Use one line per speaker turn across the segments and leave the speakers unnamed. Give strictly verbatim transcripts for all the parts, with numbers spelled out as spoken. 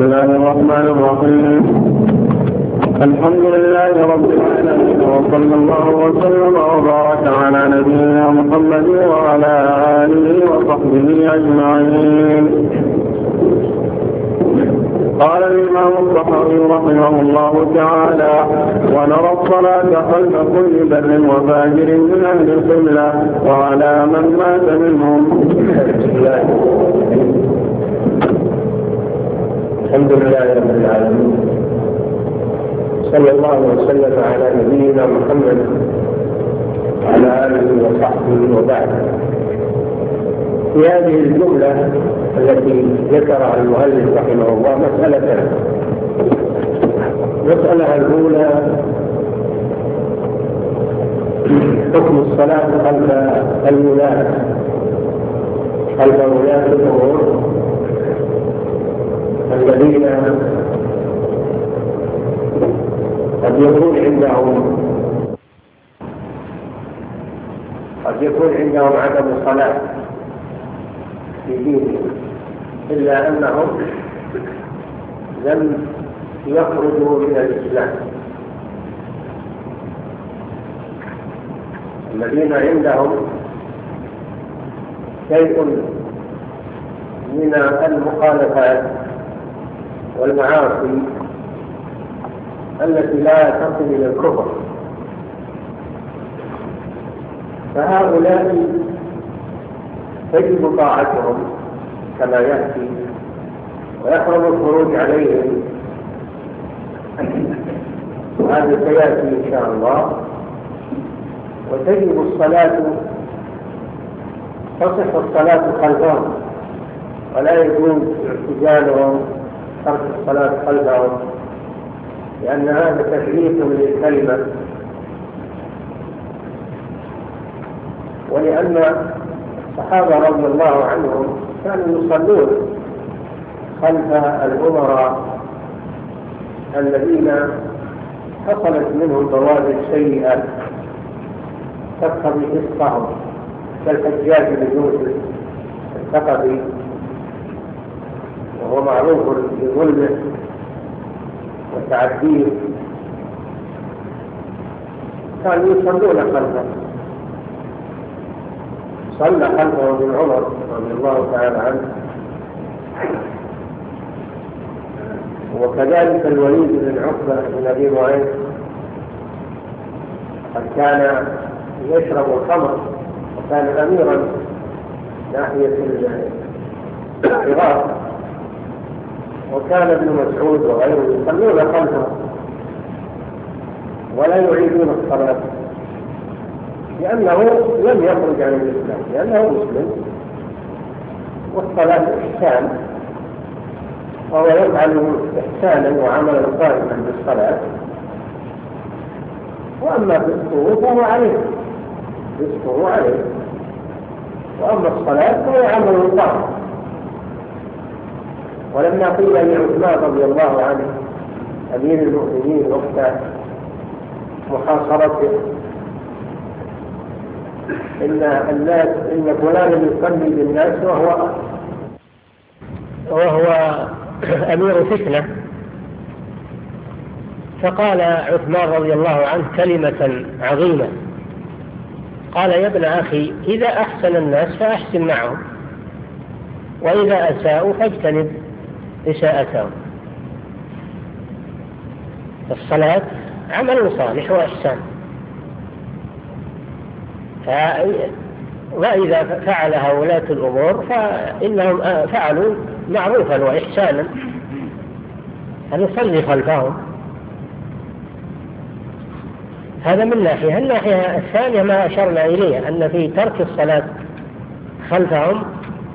الله الرحمن الرحيم. الحمد لله رب العالمين، وصلى الله وسلم وبارك على نبينا محمد وعلى آله وصحبه أجمعين. قال الإمام الطحاوي رحمه الله تعالى: ونرى الصلاة خلف كل بر وفاجر من أهل القبلة وعلى من مات منهم.
الحمد لله رب العالمين، صلى الله وسلم على نبينا محمد وعلى آله وصحبه وبعد. في هذه الجملة التي ذكرها المؤلف رحمه الله مسألتان. المسألة الأولى حكم الصلاة خلف الولاة خلف ولاة الأمور الذين قد يكون عندهم قد يكون عندهم عدم الصلاة في دينهم، إلا أنهم لم يخرجوا من الإسلام. الذين عندهم شيء من المخالفات والمعاصي التي لا تصل إلى الكفر، فهؤلاء تجب طاعتهم كما يأتي، ويحرم الخروج عليهم، وهذا سيأتي إن شاء الله. وتجب الصلاة، تصح الصلاة خلفهم، ولا يجوز اعتزالهم ترك الصلاة خلفهم، لأن هذا تشريف للكلمة، ولأن الصحابة رضي الله عنهم كانوا يصلون خلف الأمراء الذين حصلت منهم بوادر سيئة تقتضي فسقهم، كالحجاج بن يوسف الثقفي، وهو معروف بظلمه وتعديه، كانوا يصلون خلفه. صلى خلفه ابن عمر رضي الله تعالى عنه، وكذلك الوليد بن عقبة بن أبي معيط قد كان يشرب الخمر وكان أميرا ناحية العراق، وكان ابن مسعود وغيره يصلون خلفه ولا يعيدون الصلاة، لأنه لم يخرج عن الإسلام، لأنه مسلم، والصلاة إحسان، وهو يفعل إحسانا وعملا صالحا بالصلاة. وأما فسقه فهو عليه، فسقه عليه، وأما الصلاة فهو عمل صالح. ولما قيل لعثمان رضي الله عنه أمير المؤمنين وقت محاصرته إن الناس إن فلانا يصلي بالناس وهو
وهو أمير فتنة، فقال عثمان رضي الله عنه كلمة عظيمة، قال: يا ابن أخي، إذا أحسن الناس فأحسن معهم، وإذا أساءوا فاجتنب إساءتهم. الصلاة عمل صالح وإحسان، وإذا فعلها ولاة الأمور فإنهم فعلوا معروفا وإحسانا، فنصلي خلفهم. هذا من ناحية. الناحية الثانية ما أشرنا إليه، أن في ترك الصلاة خلفهم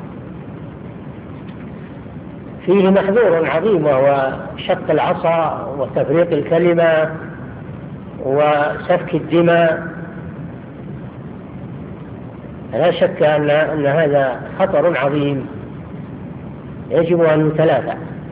فيه محذور عظيم، وهو شق العصا وتفريق الكلمة وسفك الدماء. لا شك أن, أن هذا خطر عظيم يجب أن يتلافى.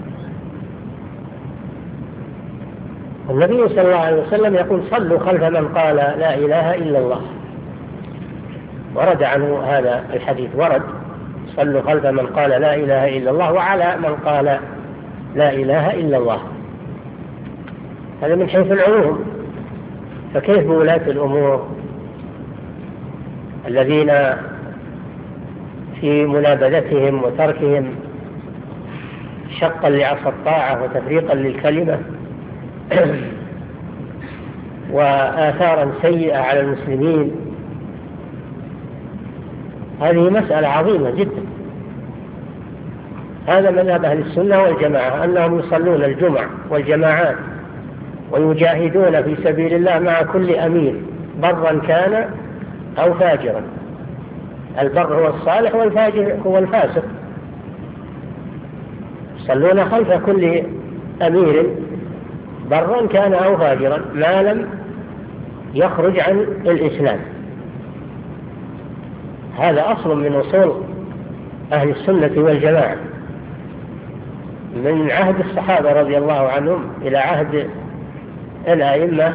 النبي صلى الله عليه وسلم يقول: صلوا خلف من قال لا إله إلا الله. ورد عنه هذا الحديث، ورد: صلوا خلف من قال لا إله إلا الله وعلى من قال لا إله إلا الله. هذا من حيث العموم. فكيف بولاة الأمور الذين في منابذتهم وتركهم شقا لعصا الطاعة وتفريقا للكلمة وآثارا سيئة على المسلمين؟ هذه مسألة عظيمة جدا. هذا مذهب أهل السنة والجماعة، أنهم يصلون الجمع والجماعات ويجاهدون في سبيل الله مع كل أمير برا كان أو فاجرا. البر هو الصالح والفاجر هو الفاسق. يصلون خلف كل أمير برا كان أو فاجرا ما لم يخرج عن الإسلام. هذا أصل من أصول أهل السنة والجماعة من عهد الصحابة رضي الله عنهم إلى عهد الأئمة،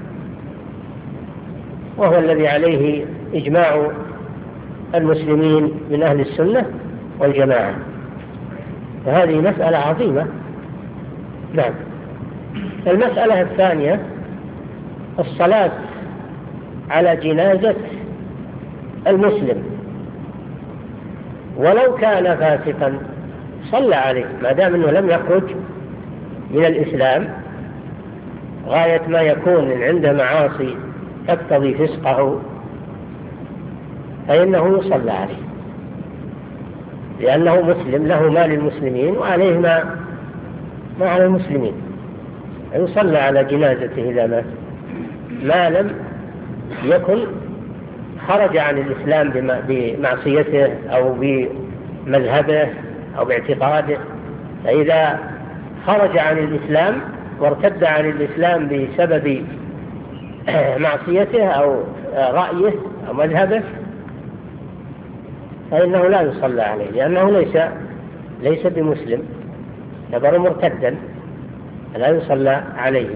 وهو الذي عليه إجماع المسلمين من أهل السنة والجماعة. فهذه مسألة عظيمة. نعم. المسألة الثانية الصلاة على جنازة المسلم ولو كان فاسقا صلى عليه ما دام أنه لم يخرج من الإسلام غاية ما يكون عنده معاصي تقتضي فسقه فإنه يصلى عليه، لأنه مسلم له ما للمسلمين وعليه ما ما على المسلمين. يصلى على جنازته إذا مات ما لم يكن خرج عن الإسلام بمعصيته أو بمذهبه أو باعتقاده. فإذا خرج عن الإسلام وارتد عن الإسلام بسبب معصيته أو رأيه أو مذهبه فإنه لا يصلى عليه، لأنه ليس ليس بمسلم، يعتبر مرتدا، لا يصلى عليه.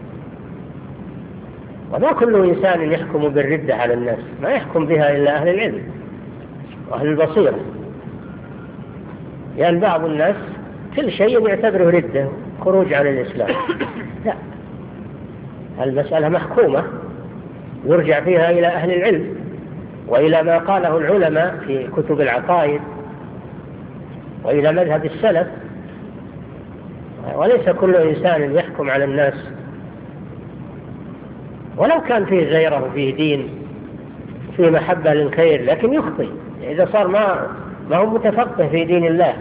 وما كل إنسان يحكم بالردة على الناس، ما يحكم بها إلا أهل العلم وأهل البصيرة، لأن يعني بعض الناس كل شيء يعتبره ردة خروج عن الإسلام. لا، المسألة محكومة يرجع فيها إلى أهل العلم وإلى ما قاله العلماء في كتب العقائد وإلى مذهب السلف، وليس كل إنسان يحكم على الناس ولو كان فيه غيره فيه دين فيه محبة للخير، لكن يخطئ إذا صار ما ما هو متفقه في دين الله،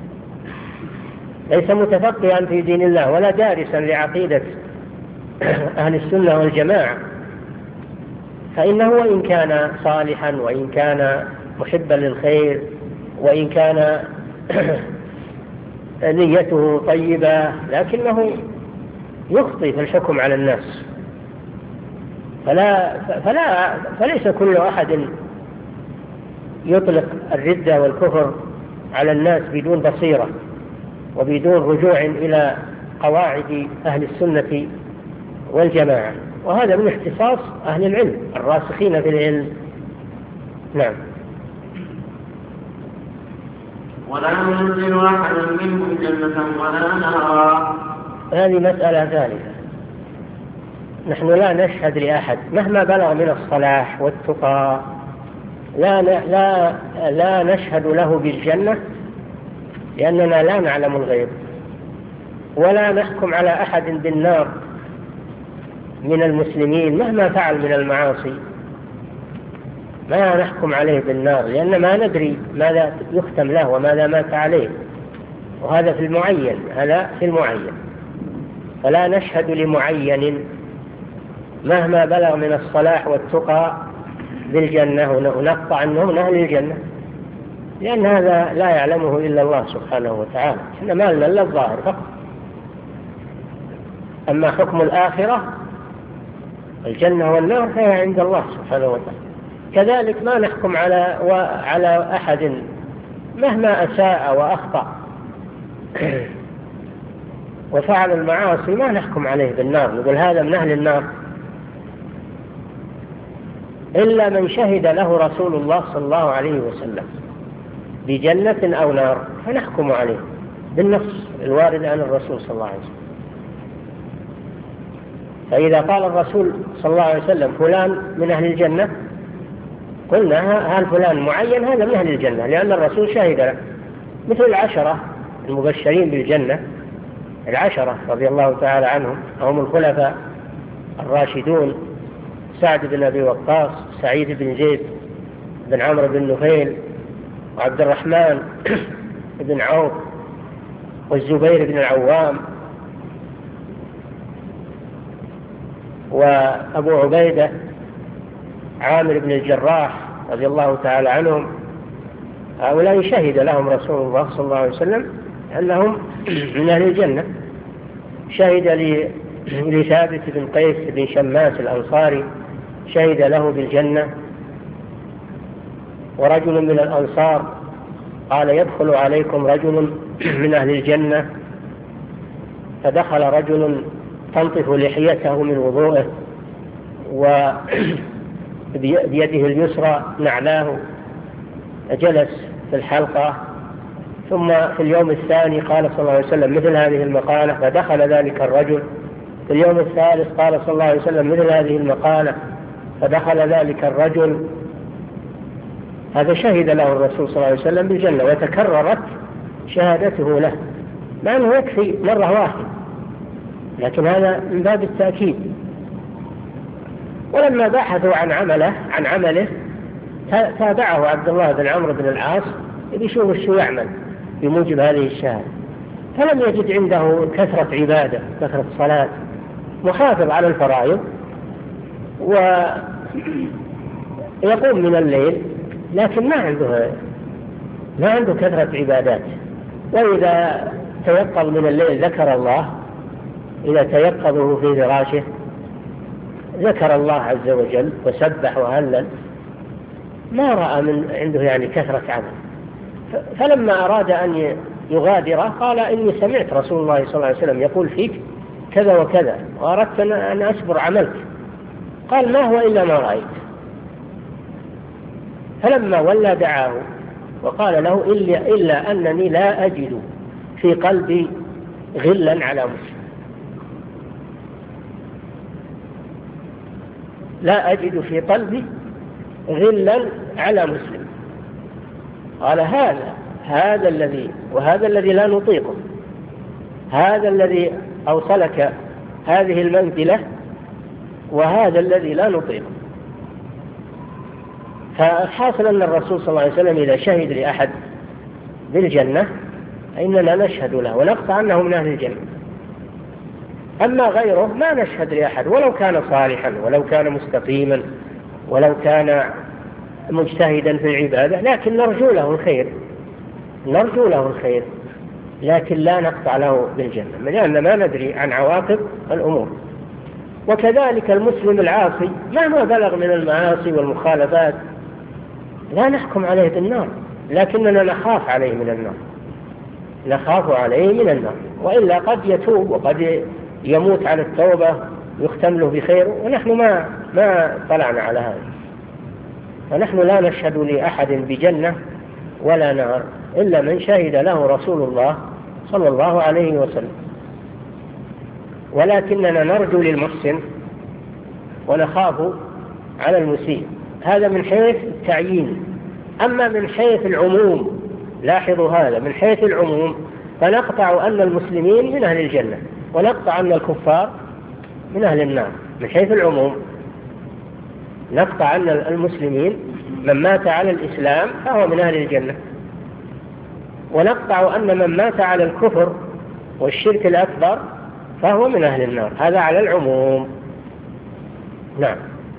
ليس متفقها في دين الله ولا دارسا لعقيدة أهل السنة والجماعة، فإنه وإن كان صالحا وإن كان محبا للخير وإن كان نيته طيبة لكنه يخطئ في الحكم على الناس. فلا فلا فليس كل أحد يطلق الردة والكفر على الناس بدون بصيرة وبدون رجوع إلى قواعد أهل السنة والجماعة، وهذا من اختصاص أهل العلم الراسخين في العلم. نعم.
ولا ينزل أحد منهم جنة ولا نارا.
هذه مسألة ثالثة. نحن لا نشهد لأحد مهما بلغ من الصلاح والتقى، لا لا لا نشهد له بالجنة لأننا لا نعلم الغيب، ولا نحكم على أحد بالنار من المسلمين مهما فعل من المعاصي، ما نحكم عليه بالنار لأن ما ندري ماذا يختم له وماذا مات عليه، وهذا في المعين، هذا في المعين. فلا نشهد لمعين مهما بلغ من الصلاح والتقى بالجنة ونقطع أنه من أهل الجنة، لأن هذا لا يعلمه إلا الله سبحانه وتعالى، إحنا ما لنا إلا الظاهر فقط. أما حكم الآخرة الجنة والنار فهي عند الله سبحانه وتعالى. كذلك ما نحكم على على أحد مهما أساء وأخطأ وفعل المعاصي، ما نحكم عليه بالنار نقول هذا من أهل النار، إلا من شهد له رسول الله صلى الله عليه وسلم بجنة أو نار فنحكم عليه. بالنص الوارد عن الرسول صلى الله عليه وسلم. فإذا قال الرسول صلى الله عليه وسلم فلان من أهل الجنة قلنا هل فلان معين هذا من أهل الجنة، لأن الرسول شهد له، مثل العشرة المبشرين بالجنة، العشرة رضي الله تعالى عنهم هم الخلفاء الراشدون: سعد بن أبي وقاص، سعيد بن زيد بن عمرو بن نفيل، وعبد الرحمن بن عوف، والزبير بن العوام، وأبو عبيدة عامر بن الجراح رضي الله تعالى عنهم. هؤلاء شهد لهم رسول الله صلى الله عليه وسلم أنهم من أهل الجنة. شهد لثابت بن قيس بن شماس الأنصاري، شهد له بالجنة. ورجل من الأنصار قال: يدخل عليكم رجل من أهل الجنة، فدخل رجل تنطف لحيته من وضوءه، وبيده اليسرى نعلاه، جلس في الحلقة. ثم في اليوم الثاني قال صلى الله عليه وسلم مثل هذه المقالة، فدخل ذلك الرجل. في اليوم الثالث قال صلى الله عليه وسلم مثل هذه المقالة، فدخل ذلك الرجل. هذا شهد له الرسول صلى الله عليه وسلم بالجنة، وتكررت شهادته له، مع أنه يكفي مرة واحدة، لكن هذا من باب التأكيد. ولما بحثوا عن عمله عن عمله تابعه عبد الله بن عمرو بن العاص يشوف شو يعمل بموجب هذه الشهادة، فلم يجد عنده كثرة عبادة، كثرة صلاة، محافظ على الفرائض ويقوم من الليل، لكن ما عنده ما عنده كثرة عبادات. وإذا تيقظ من الليل ذكر الله، إذا تيقظه في فراشه ذكر الله عز وجل وسبح وهلل، ما رأى من عنده يعني كثرة عمل. فلما أراد أن يغادر قال: إني سمعت رسول الله صلى الله عليه وسلم يقول فيك كذا وكذا، وأردت أن أسبر عملك. قال: ما هو إلا ما رأيت. فلما ولى دعاه وقال له: إلا, إلا أنني لا أجد في قلبي غلا على مسلم، لا أجد في قلبي غلا على مسلم. قال: هذا هذا الذي وهذا الذي لا نطيقه، هذا الذي أوصلك هذه المنزلة، وهذا الذي لا نطيقه. فحاصل أن الرسول صلى الله عليه وسلم إذا شهد لأحد بالجنة إننا نشهد له ونقطع أنه من أهل الجنة. أما غيره ما نشهد لأحد، ولو كان صالحا، ولو كان مستقيما، ولو كان مجتهدا في العبادة، لكن نرجو له الخير، نرجو له الخير، لكن لا نقطع له بالجنة، لأن ما ندري عن عواقب الأمور. وكذلك المسلم العاصي مهما بلغ من المعاصي والمخالفات لا نحكم عليه بالنار، لكننا نخاف عليه من النار، نخاف عليه من النار، وإلا قد يتوب وقد يموت على التوبة يختم له بخير، ونحن ما ما طلعنا على هذا. فنحن لا نشهد لأحد بجنة ولا نار إلا من شهد له رسول الله صلى الله عليه وسلم. ولكننا نرجو للمحسن ونخاف على المسيء، هذا من حيث التعيين. أما من حيث العموم، لاحظوا هذا، من حيث العموم فنقطع أن المسلمين من أهل الجنة، ونقطع أن الكفار من أهل النار. من حيث العموم نقطع أن المسلمين من مات على الإسلام فهو من أهل الجنة، ونقطع أن من مات على الكفر والشرك الأكبر فهو من أهل النار. هذا على العموم. نعم.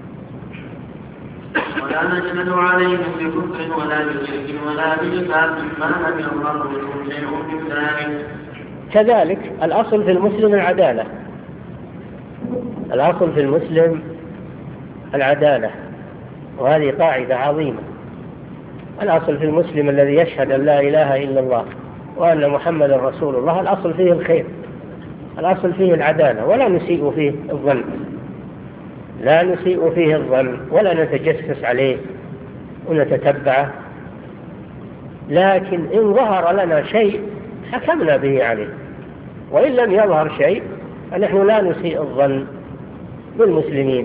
ولا نشهد عليهم بكفر ولا بشرك ولا بنفاق ما لم يظهر منهم شيء من ذلك.
كذلك الأصل في المسلم العدالة، الأصل في المسلم العدالة، وهذه قاعدة عظيمة. الأصل في المسلم الذي يشهد أن لا إله إلا الله وأن محمد رسول الله الأصل فيه الخير، الأصل فيه العدالة، ولا نسيء فيه الظن، لا نسيء فيه الظن ولا نتجسس عليه ونتتبعه. لكن إن ظهر لنا شيء حكمنا به عليه. وإن لم يظهر شيء فنحن لا نسيء الظن بالمسلمين.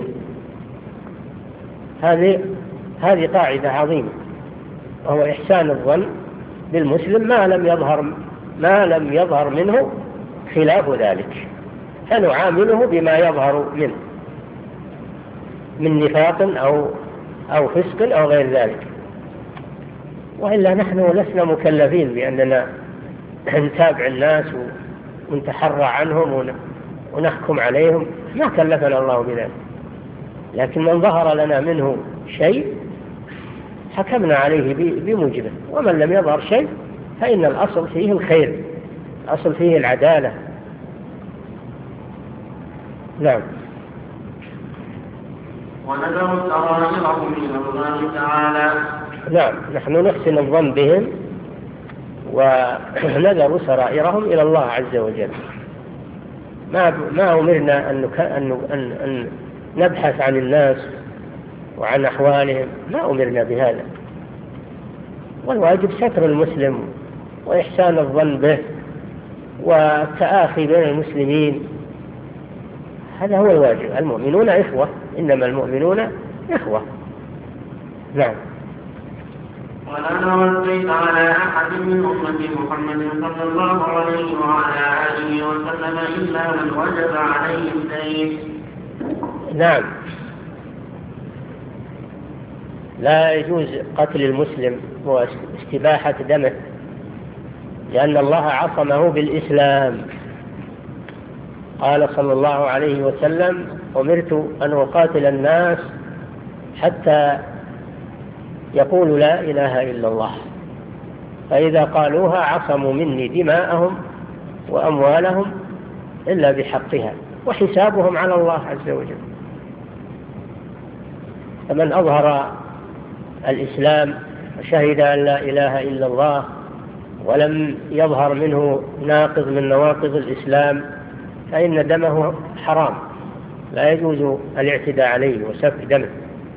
هذه هذه قاعدة عظيمة، وهو إحسان الظن بالمسلم ما لم يظهر ما لم يظهر منه خلاف ذلك، فنعامله بما يظهر منه من نفاق أو أو فسق أو غير ذلك. وإلا نحن لسنا مكلفين بأننا نتابع الناس ونتحرى عنهم ونحكم عليهم، ما كلفنا الله بذلك. لكن من ظهر لنا منه شيء حكمنا عليه بموجبه، ومن لم يظهر شيء فإن الأصل فيه الخير، الأصل فيه العدالة. نعم.
ونذر سرائرهم إلى الله تعالى.
نعم، نحن نحسن الظن بهم ونذر سرائرهم إلى الله عز وجل. ما ما أمرنا أن أن أن نبحث عن الناس وعن أحوالهم، ما أمرنا بهذا. والواجب ستر المسلم وإحسان الظن به والتآخي بين المسلمين، هذا هو الواجب. المؤمنون إخوة، إنما المؤمنون إخوة. نعم.
ولا نرد على أحد من أمة محمد صلى الله عليه وعلى آله وسلم إلا من وجب عليه الدين.
نعم، لا يجوز قتل المسلم واستباحة دمه، لأن الله عصمه بالإسلام. قال صلى الله عليه وسلم: أمرت أن أقاتل الناس حتى يقولوا لا إله إلا الله، فإذا قالوها عصموا مني دماءهم وأموالهم إلا بحقها وحسابهم على الله عز وجل. فمن أظهر الإسلام وشهد أن لا إله إلا الله ولم يظهر منه ناقض من نواقض الإسلام فإن دمه حرام، لا يجوز الاعتداء عليه وسفك دمه.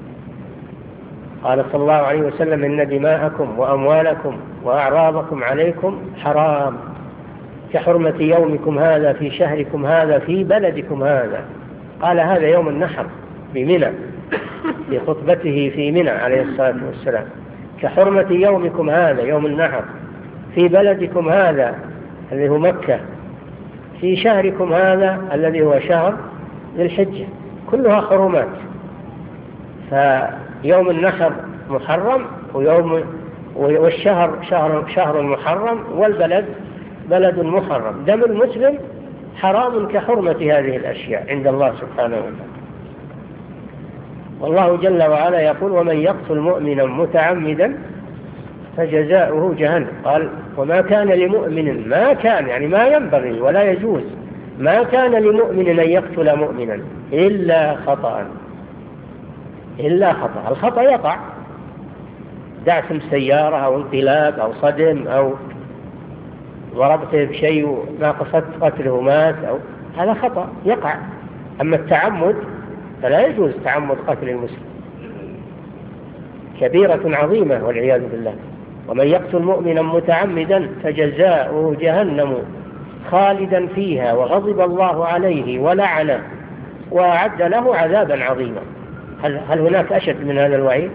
قال صلى الله عليه وسلم: إن دماءكم وأموالكم وأعراضكم عليكم حرام كحرمة يومكم هذا في شهركم هذا في بلدكم هذا. قال هذا يوم النحر بمنى، في خطبته في منى عليه الصلاة والسلام: كحرمة يومكم هذا يوم النحر في بلدكم هذا الذي هو مكة في شهركم هذا الذي هو شهر ذي الحجة، كلها حرمات. فيوم النحر محرم، ويوم والشهر شهر شهر محرم، والبلد بلد محرم. دم المسلم حرام كحرمة هذه الأشياء عند الله سبحانه وتعالى. والله جل وعلا يقول: ومن يقتل مؤمنا متعمدا فجزاؤه جهنم. قال: وما كان لمؤمن، ما كان يعني ما ينبغي ولا يجوز، ما كان لمؤمن أن يقتل مؤمنا إلا خطأ، إلا خطأ. الخطأ يقع، دعسم سيارة أو انقلاب أو صدم أو ضربته بشيء ما قصدت قتله مات، أو هذا خطأ يقع. أما التعمد فلا يجوز تعمد قتل المسلم، كبيرة عظيمة والعياذ بالله. ومن يقتل مؤمنا متعمدا فجزاؤه جهنم خالدا فيها وغضب الله عليه ولعنه وأعد له عذابا عظيما. هل, هل هناك أشد من هذا الوعيد؟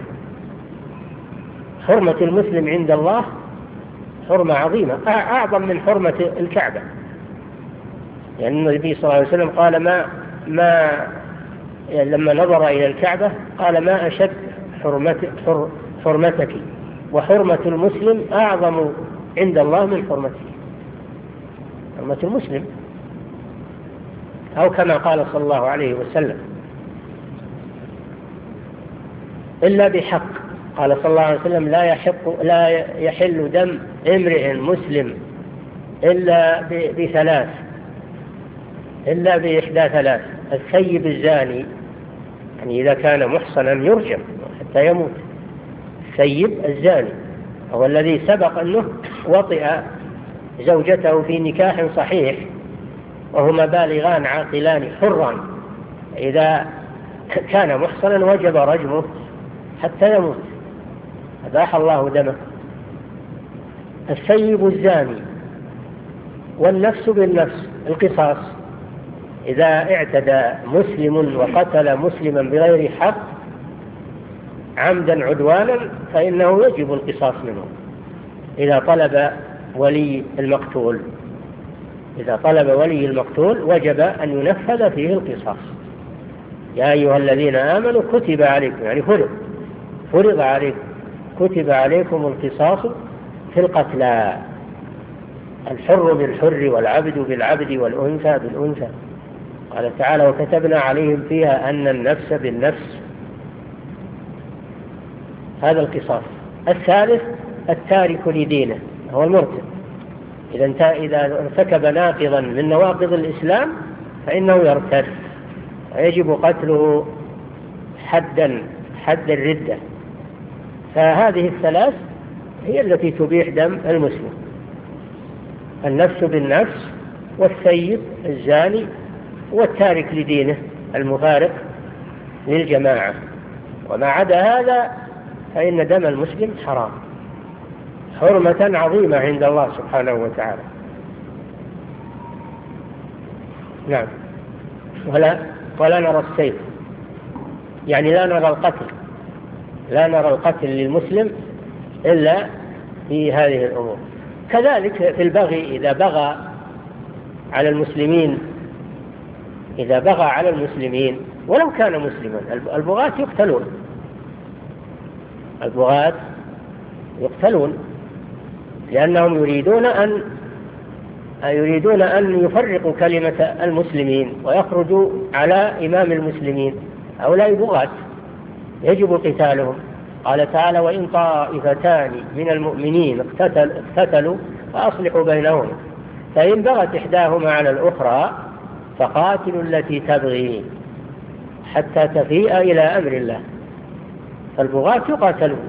حرمة المسلم عند الله حرمة عظيمة، أعظم من حرمة الكعبة. يعني النبي صلى الله عليه وسلم قال: ما ما يعني لما نظر إلى الكعبة قال: ما أشد حرمت حر حرمتك، وحرمة المسلم أعظم عند الله من حرمته. حرمة المسلم، أو كما قال صلى الله عليه وسلم: إلا بحق. قال صلى الله عليه وسلم: لا يحق لا يحل دم امرئ مسلم إلا بثلاث، إلا بإحدى ثلاث: الثيب الزاني، يعني إذا كان محصنا يرجم حتى يموت. الثيب الزاني هو الذي سبق أنه وطئ زوجته في نكاح صحيح وهما بالغان عاقلان حران، إذا كان محصنا وجب رجمه حتى يموت، أباح الله دمه. الثيب الزاني والنفس بالنفس القصاص، إذا اعتدى مسلم وقتل مسلما بغير حق عمدا عدوانا فإنه يجب القصاص منه إذا طلب ولي المقتول إذا طلب ولي المقتول وجب أن ينفذ فيه القصاص. يا أيها الذين آمنوا كتب عليكم، يعني فرض فرض عليكم كتب عليكم القصاص في القتلى، الحر بالحر والعبد بالعبد والأنثى بالأنثى. قال تعالى وكتبنا عليهم فيها أن النفس بالنفس. هذا القصاص. الثالث التارك لدينه هو المرتد، إذا ارتكب ناقضا من نواقض الإسلام فإنه يرتد ويجب قتله حدا حد الردة. فهذه الثلاث هي التي تبيح دم المسلم: النفس بالنفس، والسيب الزاني، والتارك لدينه المفارق للجماعة. وما عدا هذا فإن دم المسلم حرام حرمة عظيمة عند الله سبحانه وتعالى. نعم. ولا, ولا نرى السيف، يعني لا نرى القتل لا نرى القتل للمسلم إلا في هذه الأمور. كذلك في البغي، إذا بغى على المسلمين إذا بغى على المسلمين ولو كان مسلما، البغاة يقتلون البغاة يقتلون لأنهم يريدون أن يريدون أن يفرقوا كلمة المسلمين ويخرجوا على إمام المسلمين. هؤلاء بغاة يجب قتالهم. قال تعالى وإن طائفتان من المؤمنين اقتتل اقتتلوا فأصلحوا بينهم فإن بغت إحداهما على الأخرى فقاتلوا التي تبغي حتى تفيء إلى أمر الله. فالبغاة يقاتلون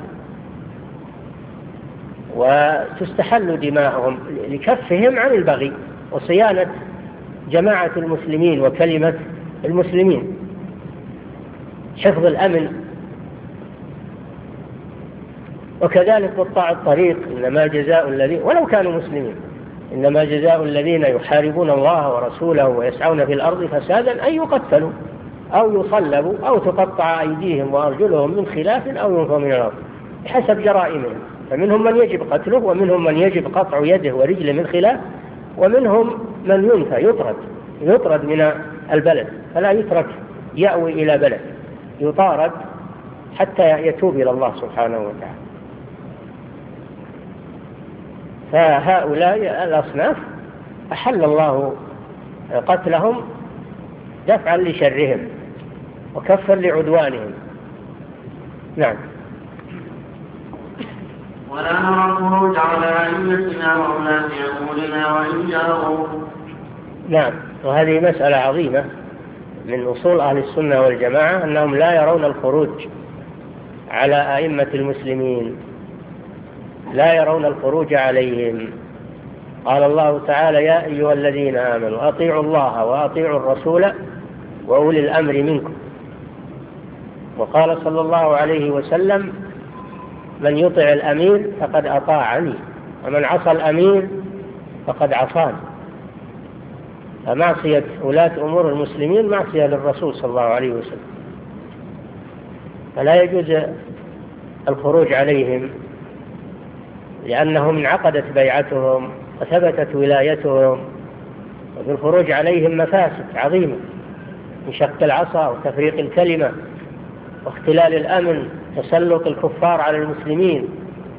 وتستحل دماءهم لكفهم عن البغي وصيانة جماعة المسلمين وكلمة المسلمين، حفظ الأمن. وكذلك قطاع الطريق، إنما جزاء الذين ولو كانوا مسلمين إنما جزاء الذين يحاربون الله ورسوله ويسعون في الأرض فسادا أن يقتلوا أو يصلبوا أو تقطع أيديهم وأرجلهم من خلاف أو ينفوا من الأرض بحسب جرائمهم. فمنهم من يجب قتله، ومنهم من يجب قطع يده ورجله من خلاف، ومنهم من ينفى يطرد يطرد من البلد، فلا يترك يأوي إلى بلد، يطارد حتى يتوب إلى الله سبحانه وتعالى. فهؤلاء الأصناف أحل الله قتلهم دفعا لشرهم وكفا لعدوانهم. نعم.
ولا نرى الخروج على أئمتنا وولاة أمورنا وإن جاروا.
نعم. وهذه مسألة عظيمة من أصول أهل السنة والجماعة، أنهم لا يرون الخروج على أئمة المسلمين، لا يرون الخروج عليهم. قال الله تعالى يا أيها الذين آمنوا أطيعوا الله وأطيعوا الرسول وأولي الأمر منكم. وقال صلى الله عليه وسلم من يطع الأمير فقد أطاعني ومن عصى الأمير فقد عصاني. فمعصية ولاة أمور المسلمين معصية للرسول صلى الله عليه وسلم، فلا يجوز الخروج عليهم لأنهم انعقدت بيعتهم وثبتت ولايتهم. وفي الخروج عليهم مفاسد عظيمة من شق العصا وتفريق الكلمة واختلال الأمن، تسلط الكفار على المسلمين.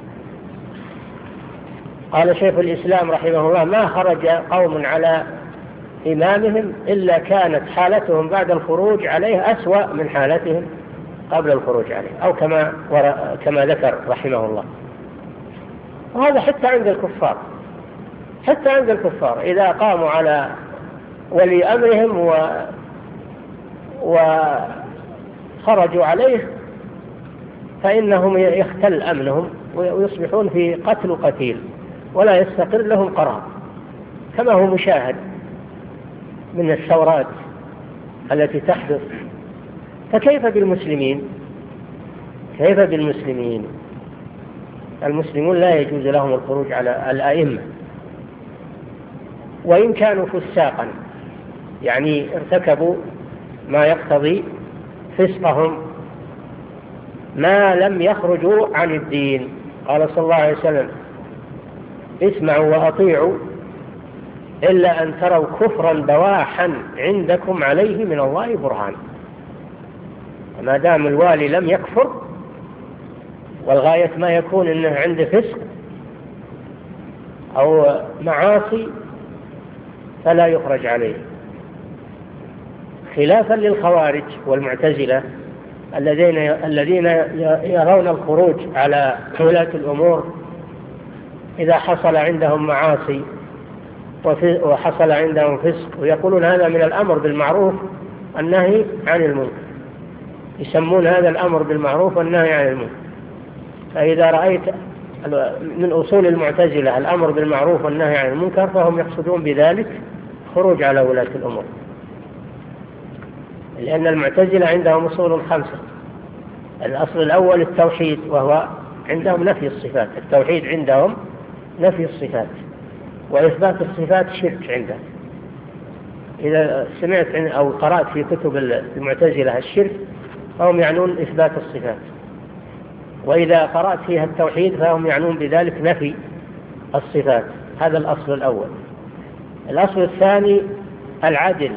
قال شيخ الإسلام رحمه الله ما خرج قوم على إمامهم إلا كانت حالتهم بعد الخروج عليه أسوأ من حالتهم قبل الخروج عليه، أو كما, كما ذكر رحمه الله. وهذا حتى عند الكفار حتى عند الكفار إذا قاموا على ولي أمرهم و... وخرجوا عليه فإنهم يختل أمنهم ويصبحون في قتل قتيل ولا يستقر لهم قرار، كما هو مشاهد من الثورات التي تحدث. فكيف بالمسلمين كيف بالمسلمين المسلمون لا يجوز لهم الخروج على الأئمة، وإن كانوا فساقا، يعني ارتكبوا ما يقتضي فسقهم ما لم يخرجوا عن الدين. قال صلى الله عليه وسلم: اسمعوا وأطيعوا إلا أن تروا كفرا بواحا عندكم عليه من الله برهان. ما دام الوالي لم يكفر، والغاية ما يكون أنه عنده فسق أو معاصي، فلا يخرج عليه، خلافا للخوارج والمعتزلة الذين الذين يرون الخروج على ولاة الأمور إذا حصل عندهم معاصي وحصل عندهم فسق، ويقولون هذا من الأمر بالمعروف والنهي عن المنكر، يسمون هذا الأمر بالمعروف والنهي عن المنكر. فإذا رأيت من أصول المعتزلة الأمر بالمعروف والنهي عن المنكر، فهم يقصدون بذلك خروج على ولاة الأمور، لأن المعتزلة عندهم أصول خمسة. الأصل الأول التوحيد، وهو عندهم نفي الصفات. التوحيد عندهم نفي الصفات، وإثبات الصفات شرك عندهم. إذا سمعت أو قرأت في كتب المعتزلة الشرك، فهم يعنون إثبات الصفات، وإذا قرأت فيها التوحيد فهم يعنون بذلك نفي الصفات. هذا الأصل الأول. الأصل الثاني العدل،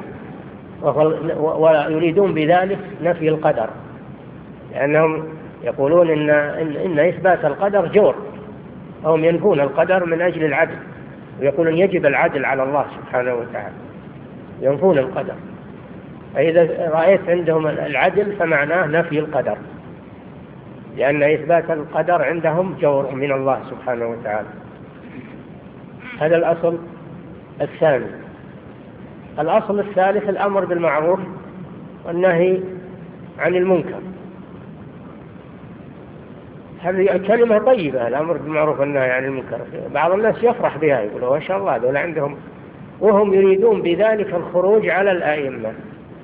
ويريدون بذلك نفي القدر، لأنهم يقولون إن, إن, إن إثبات القدر جور، هم ينفون القدر من أجل العدل، ويقولون يجب العدل على الله سبحانه وتعالى، ينفون القدر. فإذا رأيت عندهم العدل فمعناه نفي القدر، لأن إثبات القدر عندهم جور من الله سبحانه وتعالى. هذا الأصل الثاني. الأصل الثالث الأمر بالمعروف والنهي عن المنكر. هذه كلمة طيبة، الأمر بالمعروف والنهي عن المنكر. بعض الناس يفرح بها، يقولوا ما شاء الله دول عندهم، وهم يريدون بذلك الخروج على الآئمة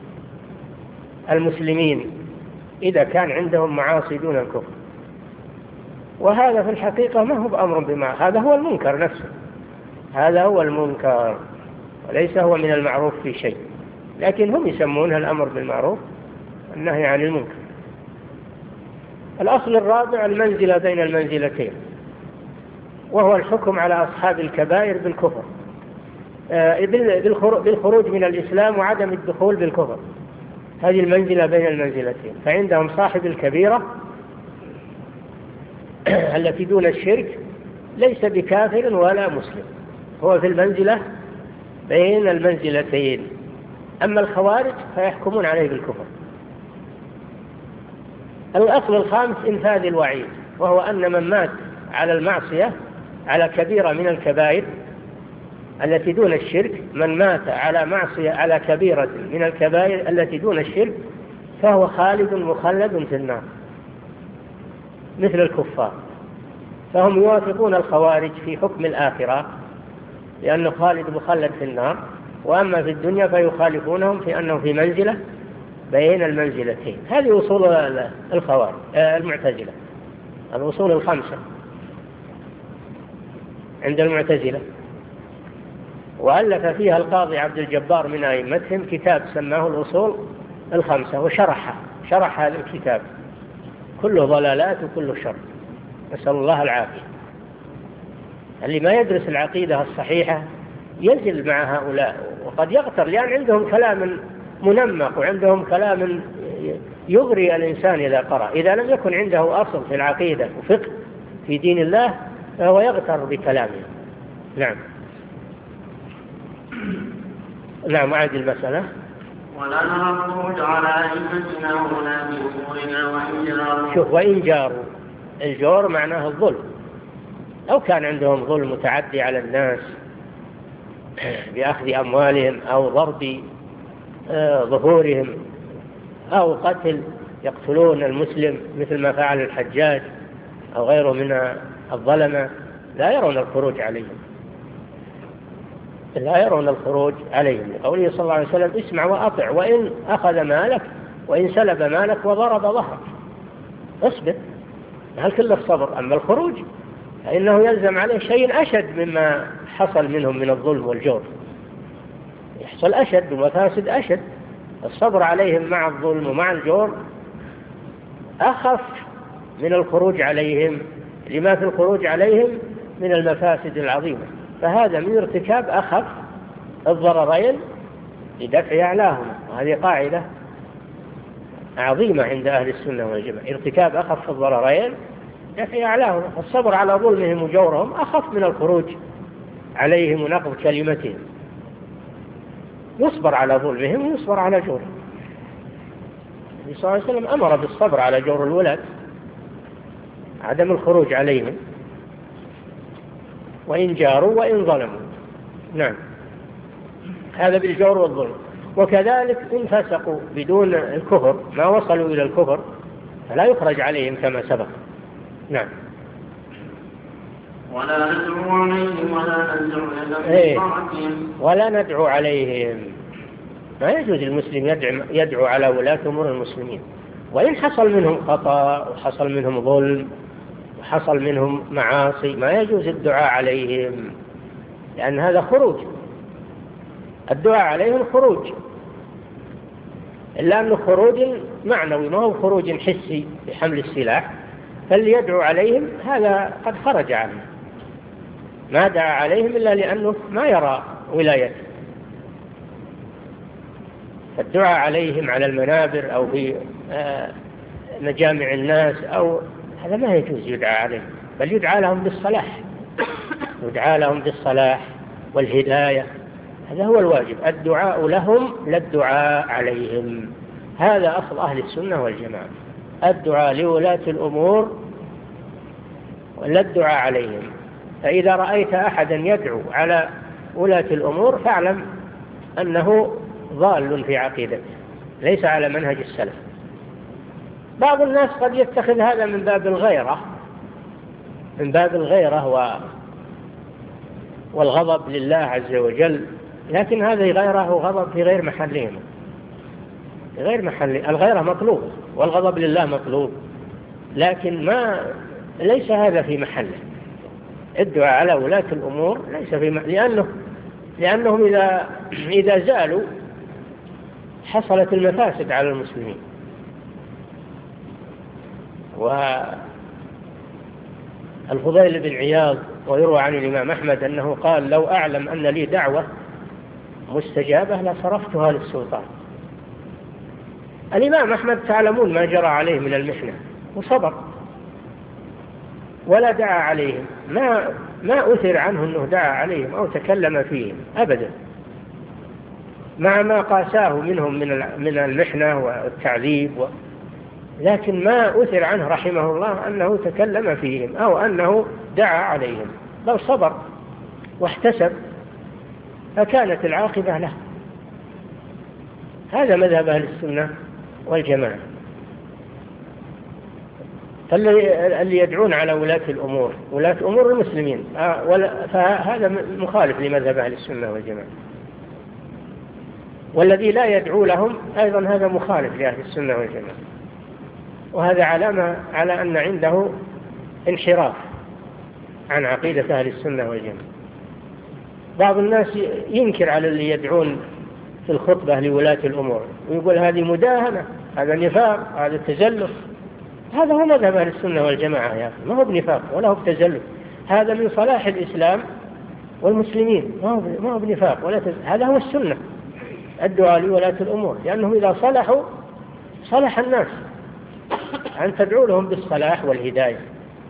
المسلمين إذا كان عندهم معاصي دون الكفر. وهذا في الحقيقة ما هو بأمر بمعروف، هذا هو المنكر نفسه، هذا هو المنكر، وليس هو من المعروف في شيء، لكن هم يسمونها الأمر بالمعروف والنهي عن المنكر. الأصل الرابع المنزلة بين المنزلتين، وهو الحكم على أصحاب الكبائر بالكفر، بالخروج من الإسلام وعدم الدخول بالكفر. هذه المنزلة بين المنزلتين. فعندهم صاحب الكبيرة التي دون الشرك ليس بكافر ولا مسلم، هو في المنزلة بين المنزلتين. أما الخوارج فيحكمون عليه بالكفر. الأصل الخامس إنفاذ الوعيد، وهو أن من مات على المعصية على كبيرة من الكبائر التي دون الشرك، من مات على معصية على كبيرة من الكبائر التي دون الشرك فهو خالد مخلد في النار مثل الكفار. فهم يوافقون الخوارج في حكم الآخرة لأنه خالد مخلد في النار، وأما في الدنيا فيخالفونهم في أنه في منزلة بين المنزلتين. هذه أصول الخوارج المعتزلة، الأصول الخمسة عند المعتزلة. وألف فيها القاضي عبد الجبار من أئمتهم كتاب سماه الأصول الخمسة، وشرح شرح هذا الكتاب، كله ضلالات وكله شر، نسأل الله العافية. اللي ما يدرس العقيدة الصحيحة ينزل مع هؤلاء، وقد يغتر، لأن عندهم كلام منمق وعندهم كلام يغري الإنسان إذا قرأ. إذا لم يكن عنده أصل في العقيدة وفقه في دين الله فهو يغتر بكلامه. نعم نعم أعد المسألة.
ولا نرى الخروج على أئمتنا ولا بأمورنا وإن جاروا.
شوف، وإن جاروا، الجور معناه الظلم، أو كان عندهم ظلم متعدي على الناس بأخذ أموالهم أو ضرب ظهورهم أو قتل، يقتلون المسلم مثل ما فعل الحجاج أو غيره من الظلمة، لا يرون الخروج عليهم، لا يرون الخروج عليهم، لقوله صلى الله عليه وسلم: اسمع وأطع، وإن أخذ مالك وإن سلب مالك وضرب ظهرك اصبر. هل كل الصبر؟ أما الخروج فإنه يلزم عليه شيء أشد مما حصل منهم من الظلم والجور. يحصل أشد ومفاسد أشد. الصبر عليهم مع الظلم ومع الجور أخف من الخروج عليهم، لما في الخروج عليهم من المفاسد العظيمة. فهذا من ارتكاب أخف الضررين لدفع أعلاهما، وهذه قاعدة عظيمة عند أهل السنة والجماعة، ارتكاب أخف الضررين دفع أعلاهما. الصبر على ظلمهم وجورهم أخف من الخروج عليهم ونقض كلمتهم. يصبر على ظلمهم ويصبر على جورهم. النبي صلى الله عليه وسلم أمر بالصبر على جور الولاة، عدم الخروج عليهم وإن جاروا وإن ظلموا. نعم، هذا بالجور والظلم. وكذلك إن فسقوا بدون الكفر، ما وصلوا إلى الكفر، فلا يخرج عليهم كما سبق. نعم.
ولا ندعو عليهم ولا ندعو
إيه.
عليهم
ولا ندعو عليهم. ما يجوز المسلم يدعو, يدعو على ولاة أمور المسلمين، وإن حصل منهم خطأ وحصل منهم ظلم وحصل منهم معاصي، ما يجوز الدعاء عليهم، لأن هذا خروج. الدعاء عليهم خروج، إلا أنه خروج معنوي، ما هو خروج حسي بحمل السلاح. فاللي يدعو عليهم هذا قد خرج عنه، ما دعا عليهم إلا لأنه ما يرى ولايته. فالدعاء عليهم على المنابر أو في مجامع الناس أو هذا ما يجوز يدعى عليهم، بل يدعى لهم بالصلاح، يدعى لهم بالصلاح والهداية. هذا هو الواجب، الدعاء لهم لا الدعاء عليهم. هذا أصل أهل السنة والجماعة، الدعاء لولاة الأمور ولا الدعاء عليهم. فإذا رأيت أحدا يدعو على ولاة الأمور فاعلم أنه ضال في عقيدته، ليس على منهج السلف. بعض الناس قد يتخذ هذا من باب الغيرة، من باب الغيرة و... والغضب لله عز وجل، لكن هذه غيرة وغضب في غير محلهم، غير محلي. الغيرة مطلوب والغضب لله مطلوب، لكن ما ليس هذا في محله. الدعاء على ولاة الأمور ليس في محله، لأنه لأنهم إذا إذا زالوا حصلت المفاسد على المسلمين. والفضيل بن عياض ويروى عن الإمام أحمد أنه قال: لو أعلم أن لي دعوة مستجابة لصرفتها للسلطان. الإمام أحمد تعلمون ما جرى عليه من المحنة، وصبر ولا دعا عليهم، ما ما أثر عنه أنه دعا عليهم أو تكلم فيهم أبدا، مع ما قاساه منهم من من المحنة والتعذيب و... لكن ما أثر عنه رحمه الله أنه تكلم فيهم أو أنه دعا عليهم، لو صبر واحتسب فكانت العاقبة له. هذا مذهب أهل السنة والجماعة. فاللي يدعون على ولاة الأمور، ولاة أمور المسلمين، فهذا مخالف لمذهب أهل السنة والجماعة. والذي لا يدعو لهم أيضا هذا مخالف لأهل السنة والجماعة، وهذا علامة على أن عنده انحراف عن عقيدة أهل السنة والجماعة. بعض الناس ينكر على اللي يدعون في الخطبة لولاة الأمور ويقول هذه مداهنة، هذا نفاق، هذا تزلف. هذا هو مذهب أهل السنة والجماعة يا أخي، ما هو بنفاق ولا هو بتزلف، هذا من صلاح الإسلام والمسلمين، ما هو بنفاق ولا تزلف. هذا هو السنة، الدعاء لولاة الأمور، لأنهم إذا صلحوا صلح الناس، أن تدعو لهم بالصلاح والهداية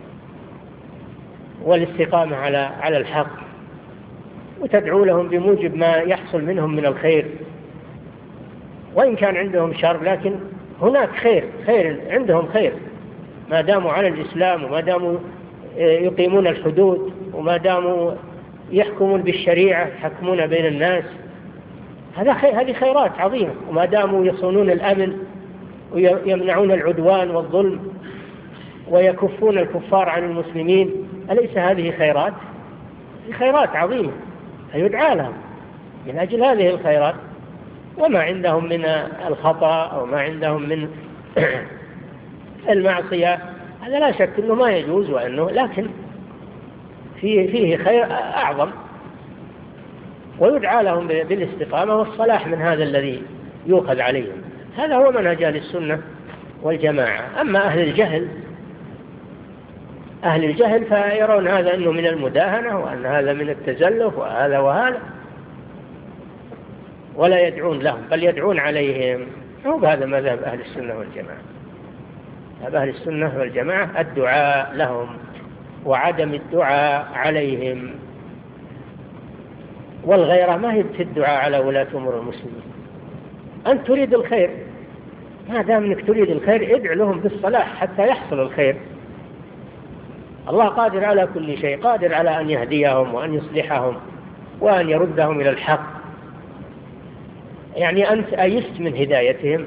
والاستقامة على على الحق، وتدعو لهم بموجب ما يحصل منهم من الخير، وإن كان عندهم شر لكن هناك خير، خير عندهم خير ما داموا على الإسلام، وما داموا يقيمون الحدود، وما داموا يحكمون بالشريعة، يحكمون بين الناس. هذا خير، هذه خيرات عظيمة. وما داموا يصونون الأمن ويمنعون العدوان والظلم ويكفون الكفار عن المسلمين، أليس هذه خيرات؟ خيرات عظيمة، فيدعى لهم من أجل هذه الخيرات. وما عندهم من الخطأ أو ما عندهم من المعصية هذا لا شك أنه ما يجوز، وأنه لكن فيه, فيه خير أعظم. ويدعى لهم بالاستقامة والصلاح من هذا الذي يؤخذ عليهم. هذا هو منهج أهل السنة والجماعة. أما أهل الجهل أهل الجهل فيرون هذا أنه من المداهنة، وأن هذا من التزلف، وهذا وهذا، ولا يدعون لهم بل يدعون عليهم. هو هذا مذهب أهل السنة والجماعة. مذهب أهل السنة والجماعة الدعاء لهم وعدم الدعاء عليهم. والغيرة ما هي في الدعاء على ولاة أمور المسلمين. أنت تريد الخير، ما دام أنك تريد الخير ادع لهم بالصلاح حتى يحصل الخير. الله قادر على كل شيء، قادر على أن يهديهم وأن يصلحهم وأن يردهم إلى الحق. يعني أنت أيست من هدايتهم،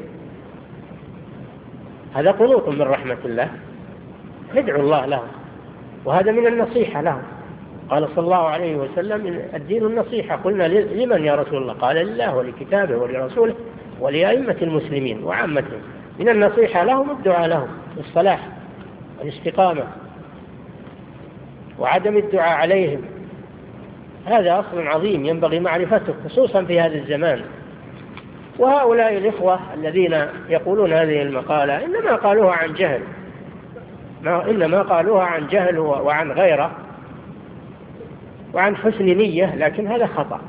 هذا قنوط من رحمة الله، ادعوا الله لهم، وهذا من النصيحة لهم. قال صلى الله عليه وسلم الدين النصيحة. قلنا لمن يا رسول الله؟ قال لله ولكتابه ولرسوله ولأئمة المسلمين وعامتهم. من النصيحة لهم الدعاء لهم بالصلاح والاستقامة وعدم الدعاء عليهم. هذا أصل عظيم ينبغي معرفته خصوصا في هذا الزمان. وهؤلاء الإخوة الذين يقولون هذه المقالة إنما قالوها عن جهل، ما إنما قالوها عن جهل وعن غيره وعن حسن نية، لكن هذا خطأ.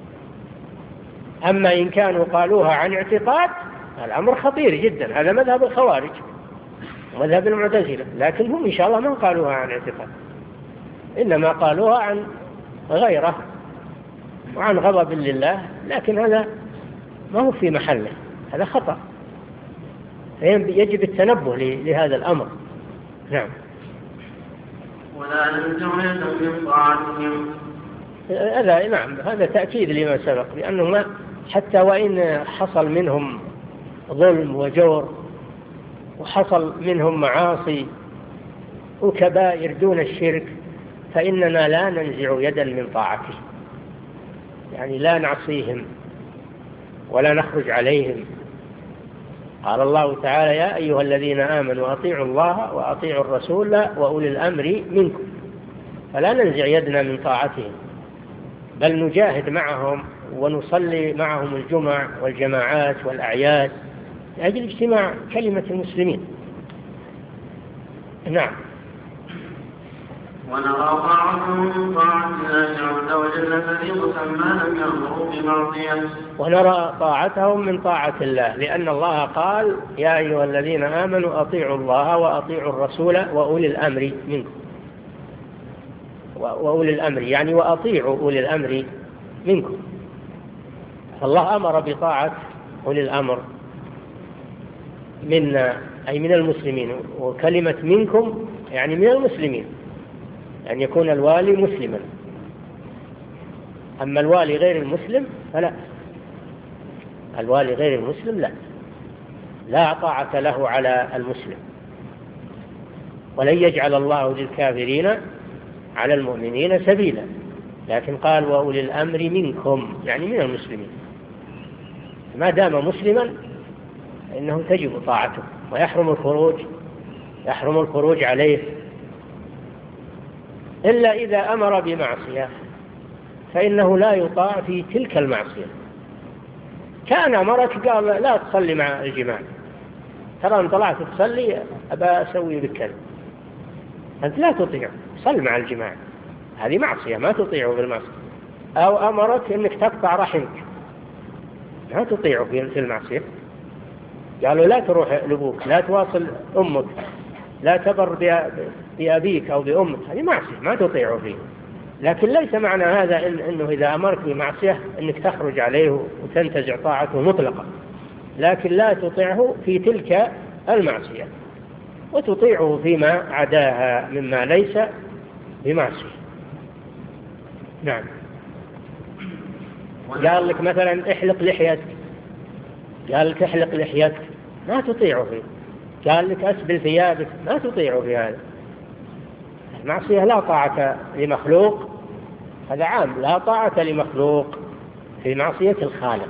أما إن كانوا قالوها عن اعتقاد الأمر خطير جدا، هذا مذهب الخوارج ومذهب المعتزلة. لكن هم إن شاء الله ما قالوها عن اعتقاد، إنما قالوها عن غيره وعن غضب لله، لكن هذا ما هو في محله، هذا خطأ. يجب التنبه لهذا الأمر. نعم.
ولا ننزع يدا من طاعتهم.
هذا نعم، هذا تأكيد لما سبق، لأنه ما حتى وإن حصل منهم ظلم وجور وحصل منهم معاصي وكبائر دون الشرك، فإننا لا ننزع يدا من طاعته، يعني لا نعصيهم ولا نخرج عليهم. قال الله تعالى يا أيها الذين آمنوا أطيعوا الله وأطيعوا الرسول وأولي الأمر منكم، فلا ننزع يدنا من طاعتهم، بل نجاهد معهم ونصلي معهم الجمع والجماعات والأعياد لأجل اجتماع كلمة المسلمين. نعم.
ونرى طاعتهم طاعة الله عز وجل فريضة ما لم يأمروا بمعصية.
ونرى طاعتهم من طاعة الله، لأن الله قال يا أيها الذين آمنوا أطيعوا الله وأطيعوا الرسول وأولي الأمر منكم. وأولي الأمر يعني وأطيعوا أولي الأمر منكم. فالله أمر بطاعة أولي الأمر منا أي من المسلمين، وكلمة منكم يعني من المسلمين، أن يكون الوالي مسلما. أما الوالي غير المسلم فلا، الوالي غير المسلم لا لا طاعة له على المسلم. ولن يجعل الله للكافرين على المؤمنين سبيلا، لكن قال وأولي الأمر منكم يعني من المسلمين. ما دام مسلما إنه تجب طاعته، ويحرم الخروج يحرم الخروج عليه، إلا إذا أمر بمعصية فإنه لا يطاع في تلك المعصية. كان أمرك قال لا تصلي مع الجماعة، ترى أن طلعت تصلي أبا أسوي بك كذا، أنت لا تطيع، صل مع الجماعة، هذه معصية ما تطيعه بالمعصية. أو أمرك أنك تقطع رحمك، ما تطيعه في المعصية. قالوا لا تروح لأبوك، لا تواصل أمك، لا تبر بأبيك أو بأمك، هذه معصية ما تطيعه فيه. لكن ليس معنى هذا إن إنه إذا أمرك بمعصية أنك تخرج عليه وتنتزع طاعته مطلقا، لكن لا تطيعه في تلك المعصية، وتطيعه فيما عداها مما ليس بمعصية. نعم. قال لك مثلا احلق لحيتك، قال لك احلق لحيتك، ما تطيعه فيه. قال لك أسبل ثيابك، ما تطيعه في هذا. المعصية لا طاعة لمخلوق، هذا عام، لا طاعة لمخلوق في معصية الخالق.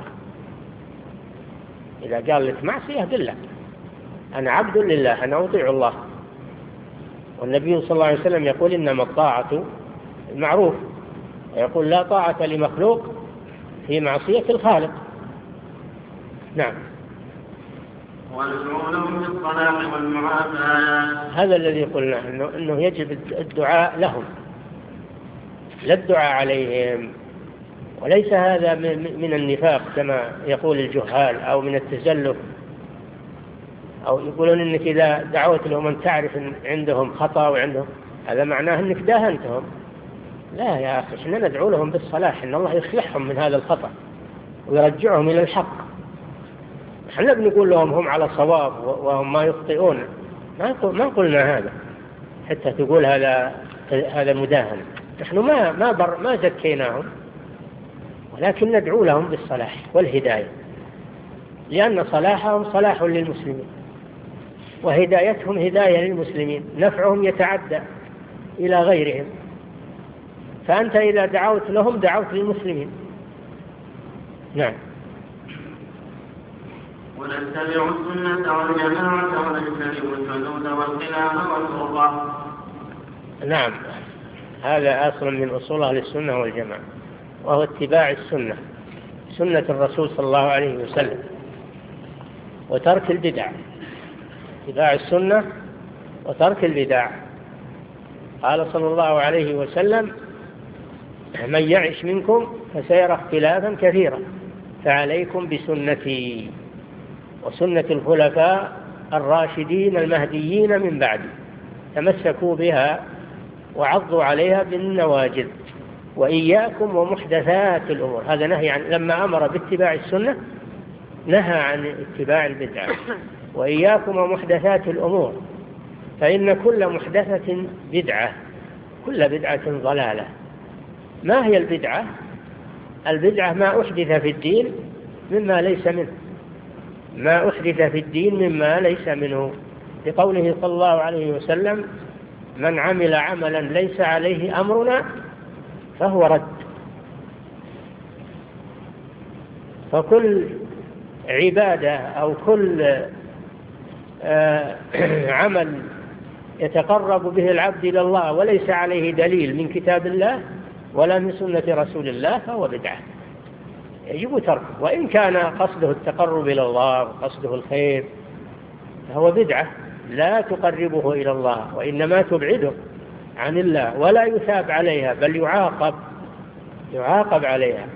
إذا قال لك معصية قل له أنا عبد لله، أنا أطيع الله. والنبي صلى الله عليه وسلم يقول إنما الطاعة المعروف، ويقول لا طاعة لمخلوق في معصية الخالق. نعم.
وادعوا لهم بالصلاح والمعافاة.
هذا الذي قلنا إنه, إنه يجب الدعاء لهم لا الدعاء عليهم، وليس هذا من النفاق كما يقول الجهال أو من التزلف، أو يقولون إنك إذا دعوت لهم أن تعرف إن عندهم خطأ وعندهم، هذا معناه إنك داهنتهم. لا يا أخي، إحنا ندعو لهم بالصلاح، إن الله يصلحهم من هذا الخطأ ويرجعهم إلى الحق. إحنا بنقول لهم هم على صواب وهم ما يخطئون، ما قلنا هذا حتى تقول هذا هذا مداهن. نحن ما ما بر ما زكيناهم، ولكن ندعو لهم بالصلاح والهداية، لأن صلاحهم صلاح للمسلمين وهدايتهم هداية للمسلمين، نفعهم يتعدى إلى غيرهم. فأنت إذا دعوت لهم دعوت للمسلمين. نعم.
ونتبع السنة والجماعة ونجتنب الحدود والخلاف والفرقة.
نعم، هذا أصل من أصول أهل السنة والجماعة، وهو اتباع السنة، سنة الرسول صلى الله عليه وسلم، وترك البدع. اتباع السنة وترك البدع. قال صلى الله عليه وسلم: من يعش منكم فسيرى اختلافا كثيرا، فعليكم بسنتي وسنة الخلفاء الراشدين المهديين من بعدي، تمسكوا بها وعضوا عليها بالنواجذ، وإياكم ومحدثات الأمور. هذا نهي عن، لما أمر باتباع السنة نهى عن اتباع البدع. وإياكم ومحدثات الأمور، فإن كل محدثة بدعة، كل بدعة ضلالة. ما هي البدعة؟ البدعة ما أحدث في الدين مما ليس منه، ما أحدث في الدين مما ليس منه، لقوله صلى الله عليه وسلم: من عمل عملا ليس عليه أمرنا فهو رد. فكل عبادة أو كل عمل يتقرب به العبد إلى الله وليس عليه دليل من كتاب الله ولا من سنة رسول الله فهو بدعة، يجب تركه. وإن كان قصده التقرب إلى الله وقصده الخير فهو بدعة لا تقربه إلى الله، وإنما تبعده عن الله، ولا يثاب عليها بل يعاقب يعاقب عليها.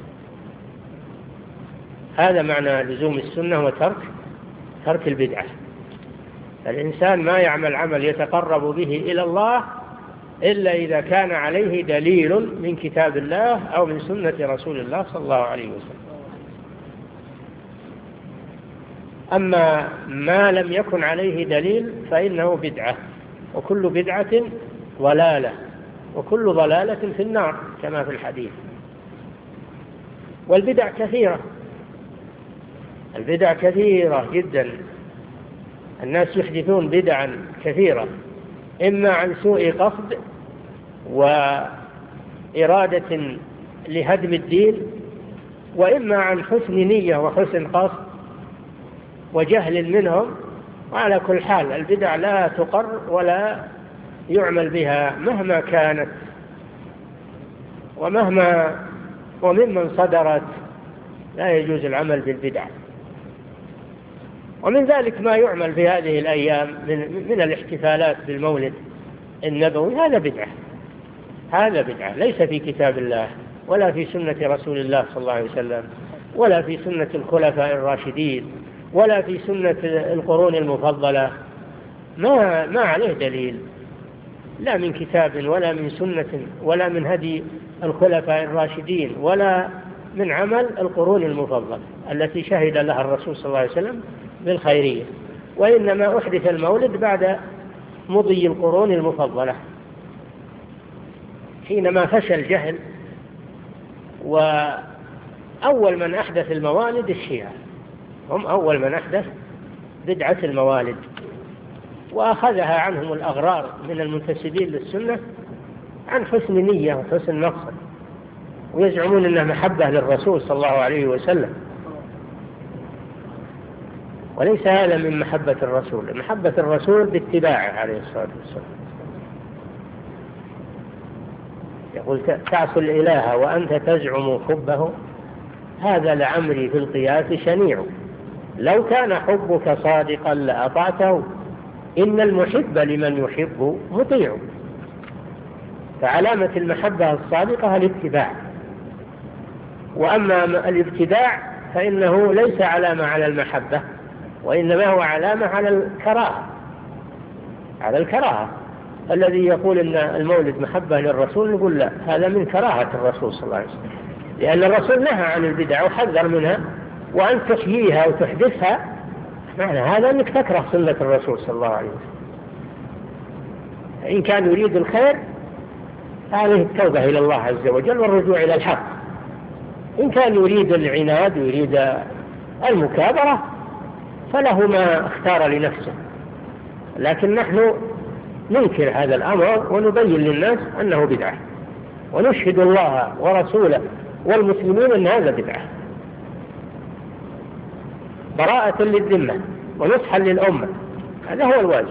هذا معنى لزوم السنة وترك ترك البدعة. الإنسان ما يعمل عمل يتقرب به إلى الله إلا إذا كان عليه دليل من كتاب الله أو من سنة رسول الله صلى الله عليه وسلم. أما ما لم يكن عليه دليل فإنه بدعة، وكل بدعة ضلالة، وكل ضلالة في النار كما في الحديث. والبدع كثيرة، البدع كثيرة جدا، الناس يحدثون بدعا كثيرة، إما عن سوء قصد وإرادة لهدم الدين، وإما عن حسن نية وحسن قصد وجهل منهم. وعلى كل حال البدع لا تقر ولا يعمل بها مهما كانت ومهما وممن صدرت، لا يجوز العمل بالبدع. ومن ذلك ما يعمل في هذه الأيام من, من الاحتفالات بالمولد النبوي، هذا بدعة، هذا بدعة ليس في كتاب الله ولا في سنة رسول الله صلى الله عليه وسلم ولا في سنة الخلفاء الراشدين ولا في سنة القرون المفضلة. ما ما عليه دليل لا من كتاب ولا من سنة ولا من هدي الخلفاء الراشدين ولا من عمل القرون المفضلة التي شهد لها الرسول صلى الله عليه وسلم بالخيرية. وإنما أحدث المولد بعد مضي القرون المفضلة حينما فشى الجهل. وأول من أحدث الموالد الشيعة، هم أول من أحدث بدعة الموالد، وأخذها عنهم الأغرار من المنتسبين للسنة عن حسن نية وحسن مقصد، ويزعمون أنها محبة للرسول صلى الله عليه وسلم، وليس هذا من محبة الرسول. محبة الرسول باتباعه عليه الصلاة والسلام. يقول: تعصي الإله وأنت تزعم حبه، هذا لعمري في القياس شنيع، لو كان حبك صادقا لأطعته، إن المحب لمن يحب مطيع. فعلامة المحبة الصادقة الاتباع، وأما الابتداع فإنه ليس علامة على المحبة، وإنما هو علامة على الكراهة، على الكراهة. الذي يقول إن المولد محبة للرسول نقول لا، هذا من كراهة الرسول صلى الله عليه وسلم، لأن الرسول نهى عن البدع وحذر منها، وأن تحييها وتحدثها معنى هذا أنك تكره سنة الرسول صلى الله عليه وسلم. إن كان يريد الخير عليه التوبة إلى الله عز وجل والرجوع إلى الحق، إن كان يريد العناد ويريد المكابرة فله ما اختار لنفسه. لكن نحن ننكر هذا الأمر ونبين للناس أنه بدعة، ونشهد الله ورسوله والمسلمين أن هذا بدعة، براءة للذمة ونصحا للأمة. هذا هو الواجب.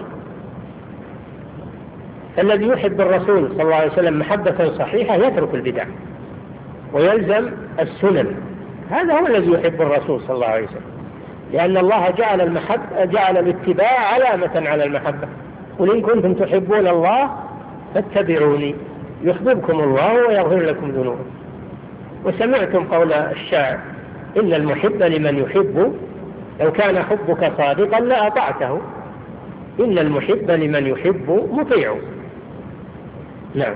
الذي يحب الرسول صلى الله عليه وسلم محبة صحيحة يترك البدع ويلزم السنن، هذا هو الذي يحب الرسول صلى الله عليه وسلم، لأن الله جعل المحبة جعل الاتباع علامة على المحبة. قل إن كنتم تحبون الله فاتبعوني يحببكم الله ويغفر لكم ذنوبكم. وسمعتم قول الشاعر إن المحب لمن يحب لو كان حبك صادقا لأطعته، إن المحب لمن يحب مطيع. نعم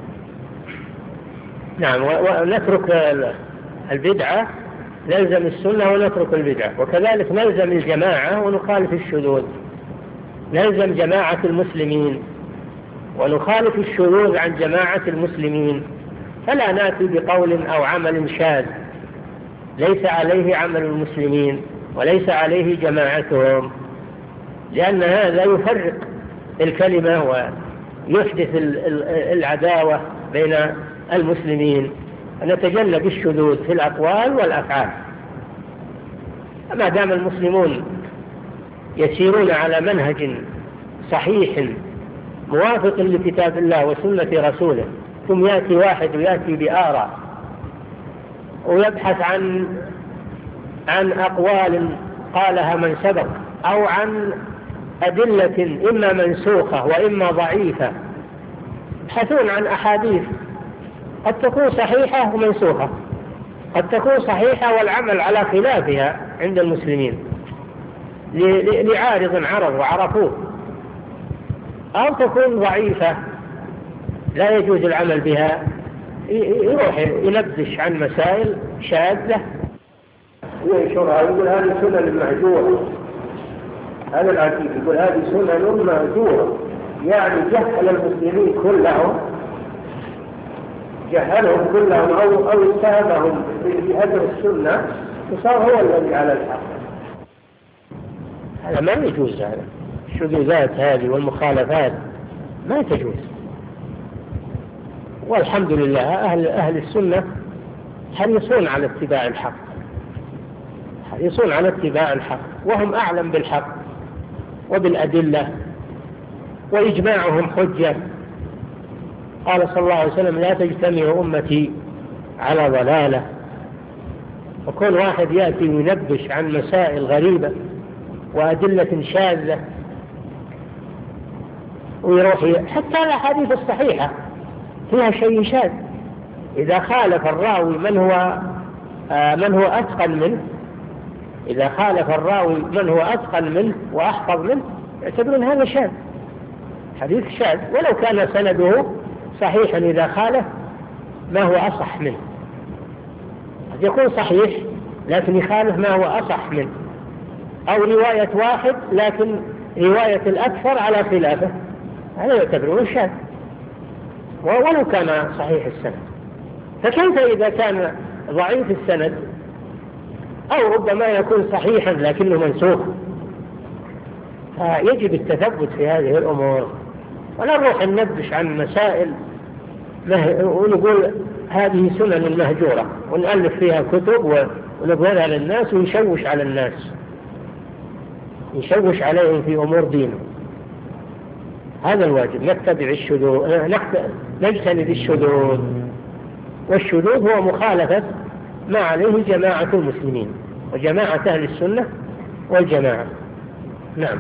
نعم ونترك البدعة، نلزم السنة ونترك البدعة، وكذلك نلزم الجماعة ونخالف الشذوذ، نلزم جماعة المسلمين ونخالف الشذوذ عن جماعة المسلمين، فلا نأتي بقول أو عمل شاذ ليس عليه عمل المسلمين وليس عليه جماعتهم، لأن هذا يفرق الكلمة ويحدث العداوة بين المسلمين. نتجنب الشذوذ في الأقوال والأفعال. ما دام المسلمون يسيرون على منهج صحيح موافق لكتاب الله وسنة رسوله، ثم يأتي واحد ويأتي بآراء ويبحث عن عن أقوال قالها من سبق، أو عن أدلة إما منسوخة وإما ضعيفة، يبحثون عن أحاديث قد تكون صحيحة ومنسوخة، قد تكون صحيحة والعمل على خلافها عند المسلمين لعارض عرض وعرفوه، أو تكون ضعيفة لا يجوز العمل بها، يروح ينبش عن مسائل شاذة وينشرها، يقول هذه سنن مهجورة. هذا العجيب، يقول هذه سنن مهجورة، يعني جهل المسلمين كلهم، جهلهم كلهم أو أو اتهمهم بهدر السنة، وصار هو الذي على الحق. هذا ما يجوز، هذا الشذوذات هذه والمخالفات ما تجوز. والحمد لله أهل أهل السنة حريصون على اتباع الحق، حريصون على اتباع الحق، وهم أعلم بالحق وبالأدلة، وإجماعهم حجة. قال صلى الله عليه وسلم لا تجتمع أمتي على ضلالة. وكل واحد يأتي وينبش عن مسائل غريبة وأدلة شاذة ويروح، حتى الأحاديث الصحيحة فيها شيء شاذ، إذا خالف الراوي من هو آه من هو أتقن منه، إذا خالف الراوي من هو أتقن منه وأحفظ منه يعتبرون هذا شاذ، حديث شاذ، ولو كان سنده صحيحا إذا خالف ما هو أصح منه. قد يكون صحيح لكن يخالف ما هو أصح منه، أو رواية واحد لكن رواية الأكثر على خلافه، هذا يعتبرون شاذ ولو كان صحيح السند. فكيف إذا كان ضعيف السند أو ربما يكون صحيحا لكنه منسوخ؟ فيجب التثبت في هذه الأمور، ولا نروح ننبش عن مسائل ونقول هذه سنن مهجورة ونألف فيها كتب ونظهرها للناس ونشوش على الناس، نشوش عليهم في أمور دينهم. هذا الواجب، نتبع الشذوذ، نجتنب الشذوذ، والشذوذ هو مخالفة ما عليه جماعة المسلمين وجماعة أهل السنة والجماعة. نعم.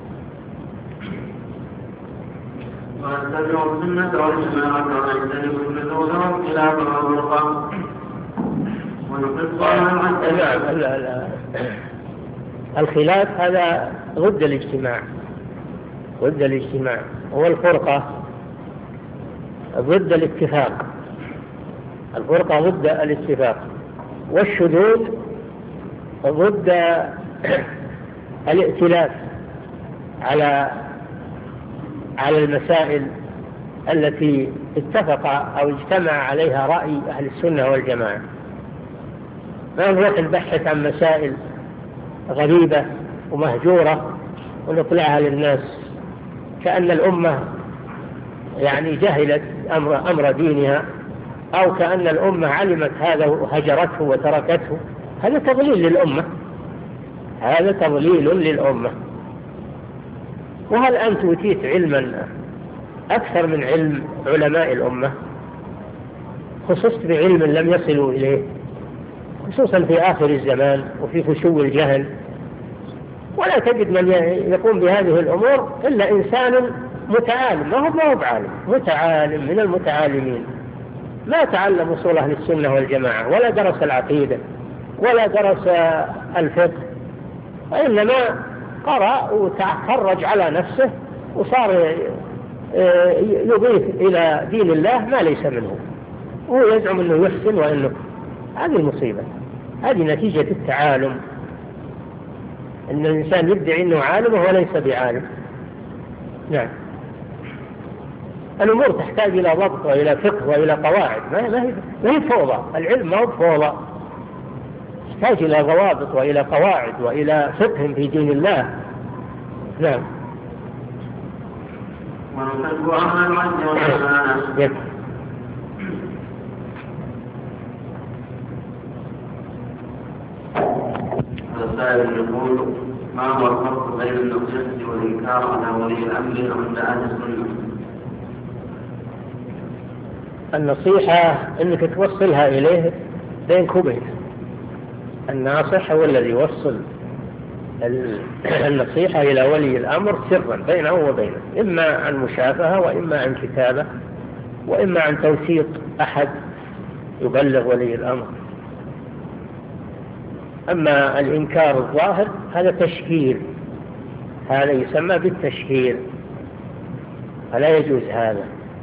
واتبعوا السنة والجماعة ويجتنبوا النذور إلى فرقا ونقصها عن
نعم. الخلاف هذا ضد الاجتماع، ضد الاجتماع، والفرقة ضد الاتفاق، الفرقة ضد الاتفاق، والشذوذ ضد الائتلاف على على المسائل التي اتفق أو اجتمع عليها رأي أهل السنة والجماعة. ما نروح نبحث عن مسائل غريبة ومهجورة ونطلعها للناس كأن الأمة يعني جهلت أمر, أمر دينها، أو كأن الأمة علمت هذا وهجرته وتركته. هذا تضليل للأمة، هذا تضليل للأمة. وهل أنت أوتيت علما أكثر من علم علماء الأمة؟ خصصت بعلم لم يصلوا إليه، خصوصا في آخر الزمان وفي فشو الجهل. ولا تجد من يقوم بهذه الأمور إلا إنسان متعالم، ما هو ما هو بعالم، متعالم من المتعالمين، ما تعلم أصول أهل السنة والجماعة ولا درس العقيدة ولا درس الفقه، وإنما قرأ وتخرج على نفسه وصار يضيف إلى دين الله ما ليس منه، وهو يزعم أنه يحسن وأنه. هذه المصيبة، هذه نتيجة التعالم، أن الإنسان يدعي أنه عالم وهو ليس بعالم. نعم. الأمور تحتاج إلى ضبط وإلى فقه وإلى قواعد، ما هي فوضى. العلم ما هو فوضى، يحتاج إلى ضوابط وإلى قواعد وإلى فقه في دين الله. نعم.
ونحب أهل العدل والأمانة. السائل يقول: ما هو الفرق بين النصيحة والإنكار على ولي الأمر عند أهل السنة؟
النصيحة أنك توصلها إليه بينك وبينه، الناصح هو الذي يوصل النصيحة إلى ولي الأمر سرا بينه وبينه، إما عن مشافهة وإما عن كتابة وإما عن توثيق أحد يبلغ ولي الأمر. أما الإنكار الظاهر هذا تشهير، هذا يسمى بالتشهير، فلا يجوز هذا،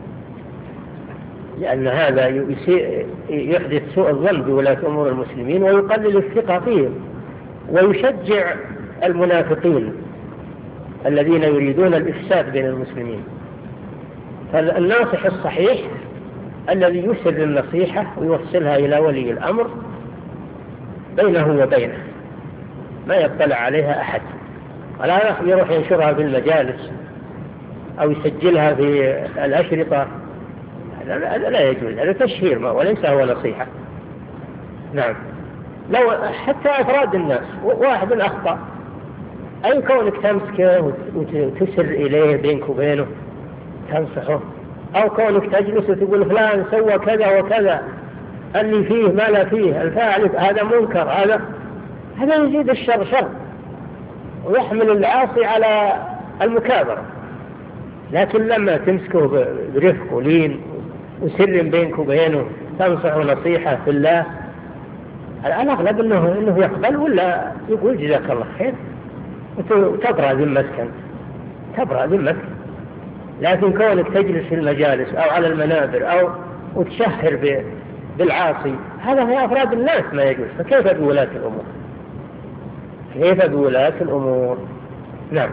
لأن هذا يحدث سوء الظن بولاة أمور المسلمين ويقلل الثقة فيهم ويشجع المنافقين الذين يريدون الإفساد بين المسلمين. فالناصح الصحيح الذي يسر النصيحة ويوصلها إلى ولي الأمر بينه وبينه، ما يطلع عليها أحد، ولا يروح ينشرها في المجالس أو يسجلها في الأشرطة، هذا لا يجوز، هذا تشهير وليس هو نصيحة. نعم. لو حتى أفراد الناس واحد أخطأ، أي كونك تمسكه وتسر إليه بينك وبينه تنصحه، أو كونك تجلس وتقول فلان سوى كذا وكذا اللي فيه ما لا فيه، الفاعل هذا منكر، هذا هذا يزيد الشر شر ويحمل العاصي على المكابرة. لكن لما تمسكه برفق ولين وسر بينك وبينه تنصح نصيحة في الله، الأغلب إنه إنه يقبل ولا يقول جزاك الله خير وتبرأ ذمتك، تبرأ ذمتك. لكن كونك تجلس في المجالس أو على المنابر أو وتشهر بالعاصي، هذا هي أفراد الناس ما يجوز، فكيف بولاة الأمور؟ كيف بولاة الأمور؟ نعم.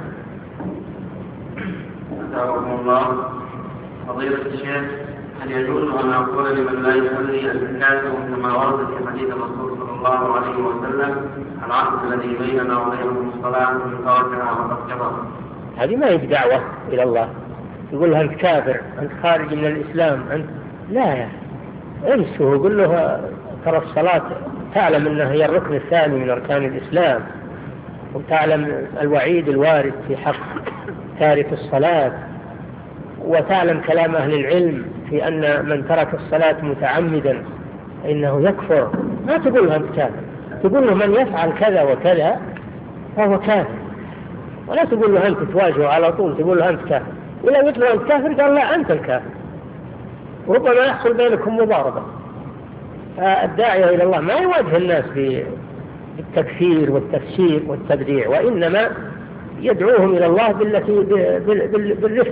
أسألكم الله فضيلة الشيخ، هل يجوز أن أقول لمن لا يصلي الزكاة كما ورد في حديث الرسول صلى الله عليه وسلم: العهد الذي بيننا وبينهم الصلاة من تركها فقد كفر؟
هذه ما هي دعوة إلى الله، يقول له أنت كافر، أنت خارج من الإسلام، أنت لا يا امسه، يقول له ترى الصلاة تعلم أنها هي الركن الثاني من أركان الإسلام، وتعلم الوعيد الوارد في حق تارك الصلاة، وتعلم كلام أهل العلم في أن من ترك الصلاة متعمدا إنه يكفر. ما تقول له أنت كافر، تقول له من يفعل كذا وكذا فهو كافر، ولا تقول له أنت تواجهه على طول تقول له أنت كافر. إذا قلت له أنت كافر قال لا أنت الكافر، وربما يحصل بينكم مضاربة. فالداعية إلى الله ما يواجه الناس بالتكفير والتفسير والتبديع، وإنما يدعوهم إلى الله بالتي بالرفق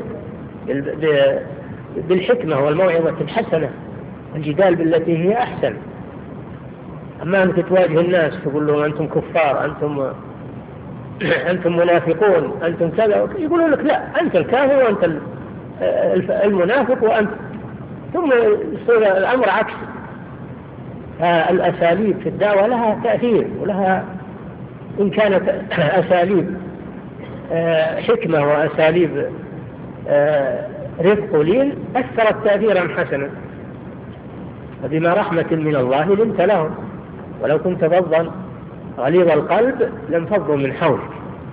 بالحكمة والموعظة الحسنة، الجدال بالتي هي أحسن. أما أنك تواجه الناس تقول لهم أنتم كفار، أنتم أنتم منافقون، أنتم كذا، يقولون لك لا أنت الكافر وأنت المنافق وأنت، ثم يصير الأمر عكس. الأساليب في الدعوة لها تأثير، ولها إن كانت أساليب حكمة وأساليب رفق ولين أثرت تأثيرا حسنا. فبما رحمة من الله لنت لهم، ولو كنت فظا غليظ القلب لانفضوا من حولك.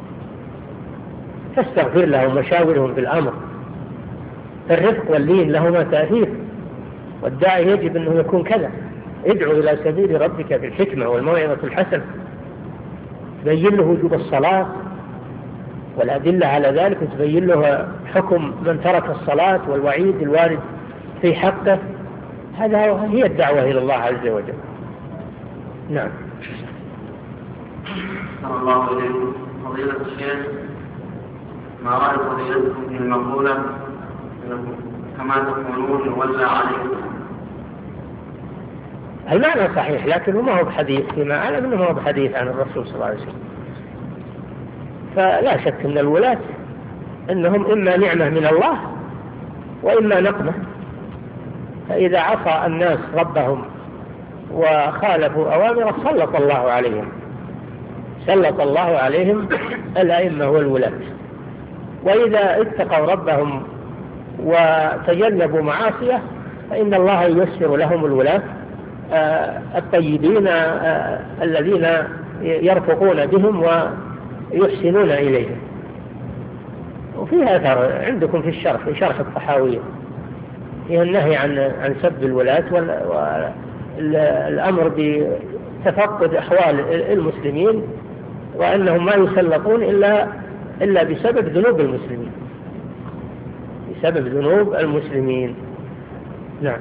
فاستغفر لهم وشاورهم في الأمر. الرفق واللين لهما تأثير، والداعي يجب أنه يكون كذا، ادعو إلى سبيل ربك بالحكمة والموعظة الحسنة، تبين له وجوب الصلاة والأدلة على ذلك، وتبين له حكم من ترك الصلاة والوعيد الوارد في حقه. هذا هي الدعوة إلى الله عز وجل. نعم.
صلى الله عليه وسلم. فضيلة الشيخ، ما رأي فضيلتكم في المقولة كما تقولون يولى عليكم؟
المعنى صحيح، لكنه ما هو بحديث، فيما أعلم أنه ما هو بحديث عن الرسول صلى الله عليه وسلم. فلا شك أن الولاة أنهم إما نعمة من الله وإما نقمة. فإذا عصى الناس ربهم وخالفوا أوامره سلط الله عليهم سلط الله عليهم الأئمة والولاة. وإذا اتقوا ربهم وتجنبوا معاصيه فإن الله ييسر لهم الولاة الطيبين الذين يرفقون بهم ويحسنون إليهم. وفيها أثر عندكم في الشرح في شرح الطحاوية فيها النهي عن عن سب الولاة والأمر بتفقد أحوال المسلمين، وأنهم ما يسلطون إلا إلا بسبب ذنوب المسلمين بسبب ذنوب المسلمين. نعم.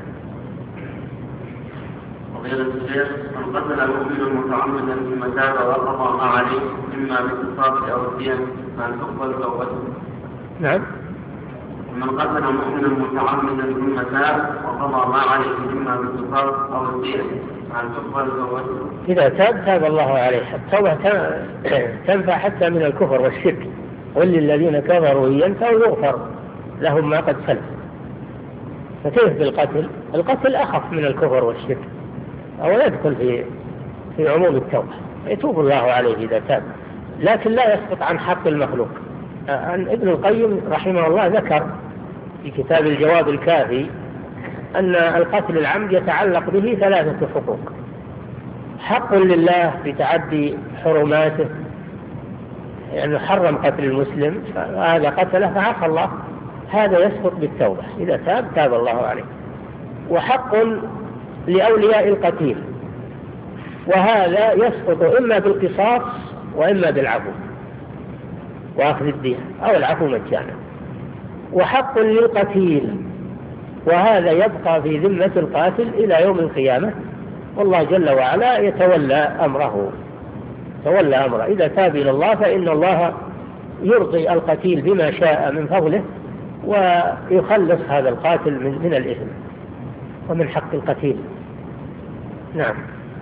فضيلة الشيخ، من قتل مؤمنا متعمدا ثم تاب وقضى ما عليه إما بالقصاص أو الدية فهل تقبل توبته؟
نعم.
من قتل مؤمنا متعمدا ثم تاب وقضى ما عليه إما بالقصاص أو الدية فهل تقبل توبته؟
إذا تاب تاب الله عليه. التوبة تنفع حتى من الكفر والشرك، قل للذين كفروا ينفعوا يغفر لهم ما قد سلف. فكيف بالقتل؟ القتل أخف من الكفر والشرك، أو يدخل في في عموم التوبة، يتوب الله عليه إذا تاب، لكن لا يسقط عن حق المخلوق. عن ابن القيم رحمه الله ذكر في كتاب الجواب الكافي أن القتل العمد يتعلق به ثلاثة حقوق: حق لله بتعدي حرماته، يعني حرم قتل المسلم فهذا قتله فعفى الله، هذا يسقط بالتوبة، إذا تاب تاب الله عليه. وحق لأولياء القتيل، وهذا يسقط إما بالقصاص وإما بالعفو وأخذ الدية أو العفو مجانا. وحق للقتيل، وهذا يبقى في ذمة القاتل إلى يوم القيامة، والله جل وعلا يتولى أمره تولى أمره. إذا تاب إلى الله فإن الله يرضي القتيل بما شاء من فضله ويخلص هذا القاتل من, من الإثم ومن حق القتيل. نعم.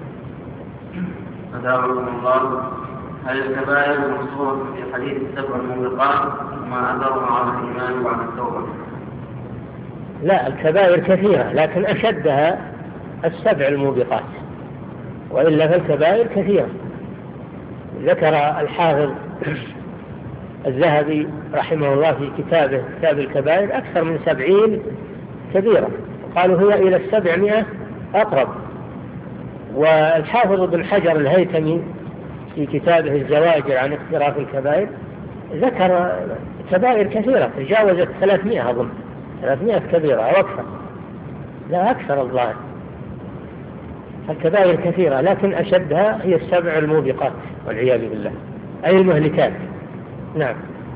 أدعوكم الله. هل الكبائر مذكورة في حديث السبع الموبقات ما أدرها على الإيمان وعلى التوبة؟
لا، الكبائر كثيرة لكن أشدها السبع الموبقات، وإلا فالكبائر كثيرة. ذكر الحافظ الذهبي رحمه الله في كتابه كتاب الكبائر أكثر من سبعين كبيرة، قالوا هي إلى السبعمائة أقرب. والحافظ ابن حجر الهيثمي في كتابه الزواجر عن اقتراف الكبائر ذكر كبائر كثيرة تجاوزت ثلاثمائة أظن ثلاثمائة كبيرة أو أكثر، لا أكثر الظاهر. الكبائر كثيرة، لكن أشدها هي السبع الموبقات والعياذ بالله، أي المهلكات. نعم.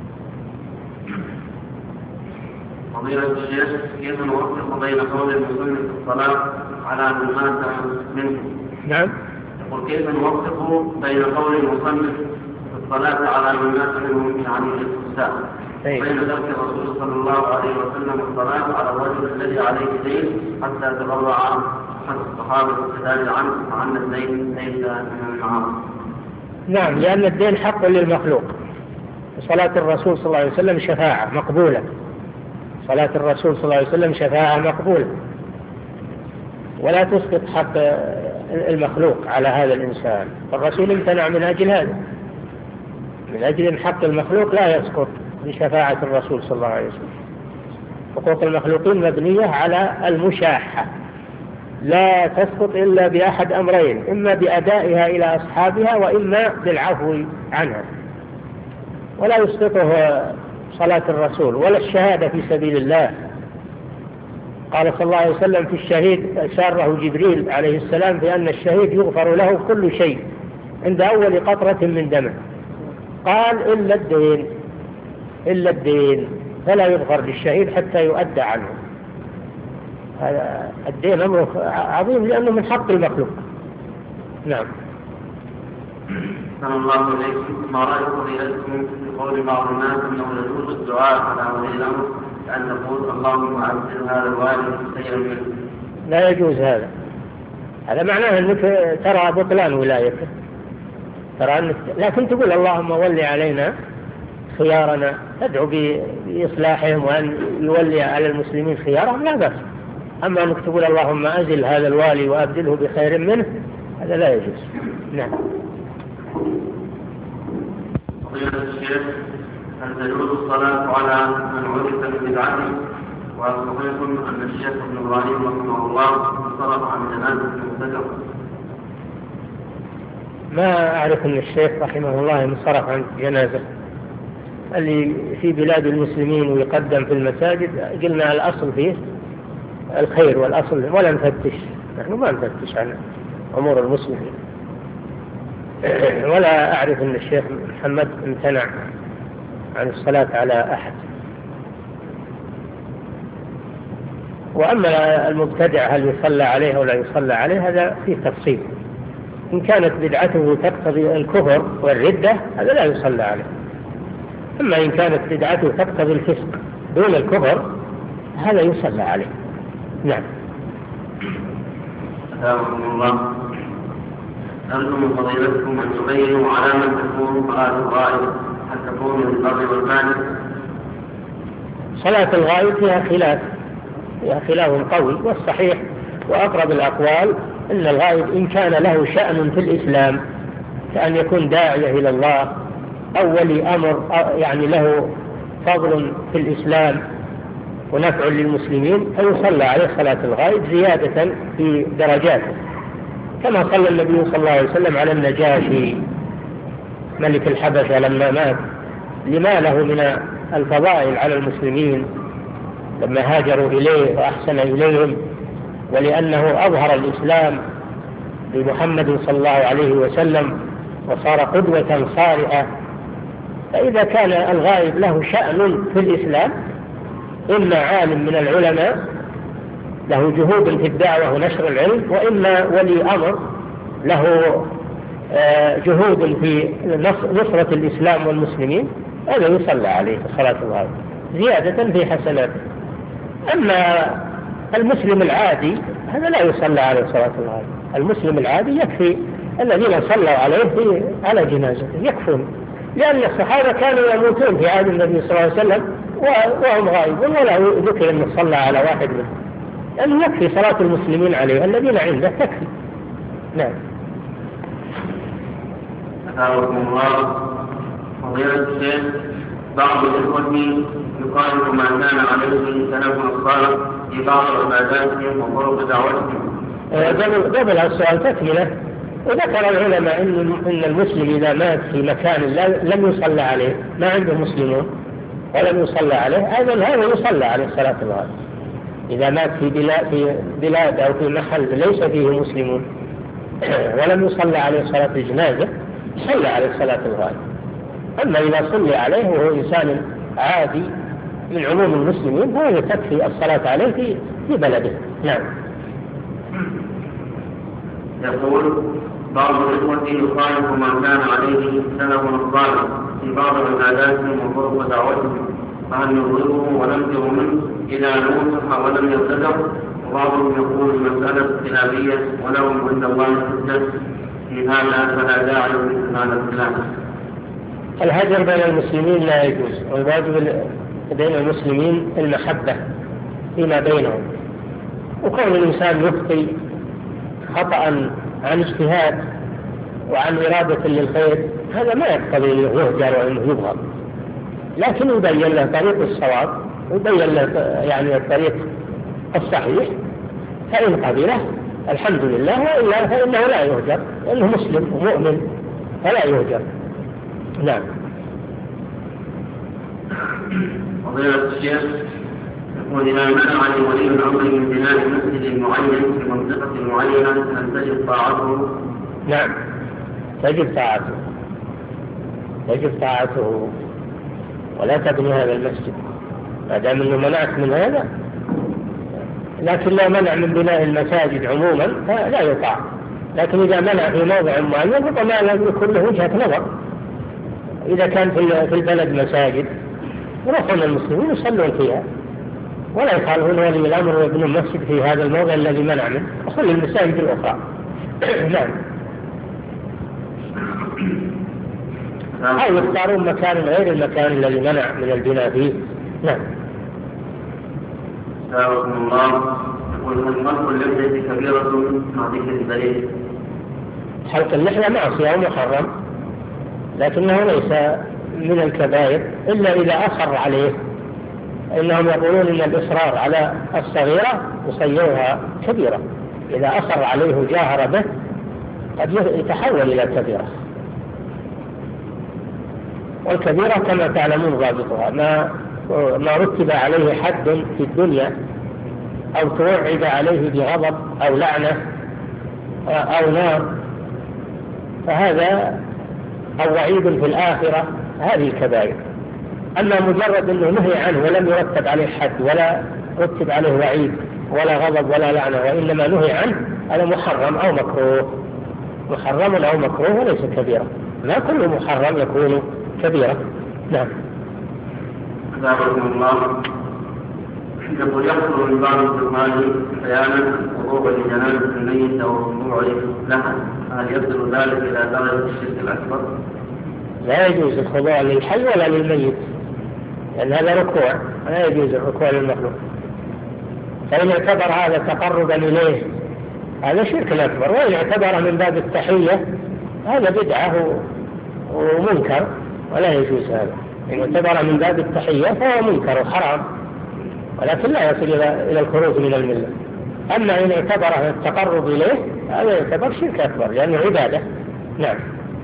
فضيلة الشيخ، كيف نوفق بين قول المسلم في الصلاة على من مات منه؟
نعم.
يقول كيف نوفق بين قول المصنف في الصلاة على من مات منه يعني الاستفساء بين ذلك الرسول صلى الله عليه وسلم الصلاة على الرجل الذي عليه دين حتى تبرع أحد الصحابة القتال عنه وأن الدين ليس من المعاصي؟
نعم، لأن الدين حق للمخلوق. صلاة الرسول صلى الله عليه وسلم شفاعة مقبولة، صلاة الرسول صلى الله عليه وسلم شفاعة مقبولة، ولا تسقط حق المخلوق على هذا الإنسان. الرسول امتنع من أجل هذا، من أجل أن حق المخلوق لا يسقط بشفاعة الرسول صلى الله عليه وسلم. حقوق المخلوقين مبنية على المشاحة، لا تسقط إلا بأحد أمرين: إما بأدائها إلى أصحابها، وإما بالعفو عنها. ولا يسقطه صلاة الرسول ولا الشهادة في سبيل الله. قال صلى الله عليه وسلم في الشهيد، ساره جبريل عليه السلام بأن الشهيد يغفر له كل شيء عند أول قطرة من دمه، قال إلا الدين، إلا الدين، فلا يغفر للشهيد حتى يؤدى عنه. هذا الدين أمره عظيم لأنه من حق المخلوق. نعم.
صلى الله عليكم. ما رأي فضيلتكم في قول بعض الناس أنه يجوز الدعاء على ولي الأمر أن تقول اللهم أعزل هذا الوالد خيرا منه؟
لا يجوز هذا. هذا معناه أنك ترى بطلان ولايته، ترى أنك لكن تقول اللهم ولي علينا خيارنا، تدعو بإصلاحهم وأن يولي على المسلمين خيارهم، لا بأس. أما أنك تقول اللهم أزل هذا الوالي وأبدله بخير منه، هذا لا يجوز. نعم.
فضيلة الشيخ، هل تجوز الصلاة على من عرف بالبدعة؟ وأخبركم أن الشيخ ابن إبراهيم رحمه الله انصرف عن جنازة المبتدع.
ما أعرف أن الشيخ رحمه الله انصرف عن جنازة. اللي في بلاد المسلمين ويقدم في المساجد قلنا الأصل فيه الخير والأصل، ولا نفتش، نحن ما نفتش عن أمور المسلمين. ولا أعرف أن الشيخ محمد امتنع عن الصلاة على أحد. وأما المبتدع هل يصلى عليه أو لا يصلى عليه، هذا فيه تفصيل. إن كانت بدعته تقتضي الكفر والردة هذا لا يصلى عليه، أما إن كانت بدعته تقتضي الفسق دون الكفر هذا يصلى عليه. نعم.
أثابكم الله. أرجو من فضيلتكم أن تبينوا على من تكون صلاة الغائب، هل تكون للبر والفاجر؟
صلاة الغائب فيها خلاف، فيها خلاف قوي، والصحيح وأقرب الأقوال أن الغائب إن كان له شأن في الإسلام كأن يكون داعية إلى الله أو ولي أمر، يعني له فضل في الإسلام ونفع للمسلمين، فيصلى عليه صلاة الغائب زيادة في درجاته، كما صلى النبي صلى الله عليه وسلم على النجاشي ملك الحبشة لما مات، لما له من الفضائل على المسلمين لما هاجروا إليه وأحسن إليهم، ولأنه أظهر الإسلام بمحمد صلى الله عليه وسلم وصار قدوة صالحة. فإذا كان الغائب له شأن في الإسلام، إما عالم من العلماء له جهود في الدعوة ونشر العلم، وإما ولي أمر له جهود في نصرة الإسلام والمسلمين، هذا يصلى عليه صلاة الغائب زيادة في حسناته. أما المسلم العادي هذا لا يصلى عليه صلاة الغائب. المسلم العادي يكفي الذين صلوا عليه في على جنازته يكفون، لأن الصحابة كانوا يموتون في عهد النبي صلى الله عليه وسلم وهم غائبون ولا ذكر أن صلى على واحد منهم، لأنه يكفي صلاة المسلمين عليه الذين عنده تكفي. نعم.
أثابكم الله. فضيلة الشيخ، بعض الإخوة يقارن ما كان عليه سلف الصالح في بعض عباداتهم وطرق دعوتهم.
قبل قبل السؤال تكملة، وذكر العلماء إن إن المسلم إذا مات في مكان لم يصلى عليه، ما عنده مسلمون ولم يصلى عليه، أيضا هذا يصلى عليه صلاة الغائب. إذا مات في بلاد في بلاد أو في محل ليس فيه مسلمون ولم يصلى عليه صلاة الجنازة صلى عليه صلاة الغائب. أما إذا صلي عليه وهو إنسان عادي من عموم المسلمين فهذا تكفي الصلاة عليه في في بلده. نعم.
يقول بعض الإخوة يخالف ما كان عليه سلفنا الصالح في بعض عباداتهم وطرق دعوتهم، فهل نضربه وننفر منه إذا نوصح ولم يرتدع؟ وبعضهم يقول مسألة خلافية ولهم عند الله حجة في هذا فلا داعي لمثل هذا الخلاف.
الهجر بين المسلمين لا يجوز، والواجب بين المسلمين المحبة فيما بينهم، وكون الإنسان يخطي خطأ عن اجتهاد وعن إرادة للخير هذا ما يقتضي أن يهجر وأنه يبغض، لكن يبين له طريق الصواب ويبين له يعني الطريق الصحيح، فإن قبله الحمد لله، وإلا فإنه لا يهجر لأنه مسلم ومؤمن فلا يهجر. نعم.
فضيلة الشيخ يقول إذا منع لولي الأمر من بناء مسجد معين في منطقة معينة هل تجب طاعته؟
نعم تجب طاعته، تجب طاعته ولا تبني هذا المسجد ما دام أنه منعت من هذا. لكن لو منع من بناء المساجد عموما فلا يطاع، لكن إذا منع في موضع معين فطبعا لازم يكون له وجهة نظر. إذا كان في البلد مساجد يروحون المسلمين يصلون فيها ولا يخالفون ولي الأمر ويبنون مسجد في هذا الموضع الذي منع منه وصل المساجد الأخرى. نعم. أو يختارون مكان غير المكان الذي منع من البناء فيه. نعم.
سابقكم الله. يقول المرء اللحية كبيرة مع ذكر الدليل.
حلق اللحية معصية ومحرم، لكنه ليس من الكبائر إلا إذا أصر عليه. إنهم يقولون إن الإصرار على الصغيرة يصيرها كبيرة، إذا أصر عليه وجاهر به قد يتحول إلى كبيرة. والكبيرة كما تعلمون ضابطها ما ما رتب عليه حد في الدنيا أو توعد عليه بغضب أو لعنة أو نار، فهذا أو وعيد في الآخرة، هذه الكبائر. أما مجرد أنه نهي عنه ولم يرتب عليه حد ولا رتب عليه وعيد ولا غضب ولا لعنة وإنما نهي عنه، هذا محرم أو مكروه، محرم أو مكروه وليس كبيرة. ما كل محرم يكون كبيرة. نعم.
أجابكم الله. يقول يحصل من بعض الزمان خيانة وضوء لجنازة الميت أو الرجوع لها، هل يصل ذلك إلى درجة الشرك الأكبر؟
لا يجوز الخضوع للحي ولا للميت، لأن هذا ركوع، لا يجوز الركوع للمخلوق. فإن اعتبر هذا تقربا إليه هذا شرك أكبر، وإن اعتبر من باب التحية هذا بدعة ومنكر ولا يجوز هذا. إن اعتبر من باب التحية فهو منكر وحرام، ولكن لا يصل إلى الخروج من الملة. أما إن اعتبره التقرب إليه هذا يعتبر شرك أكبر لأنه عبادة. نعم.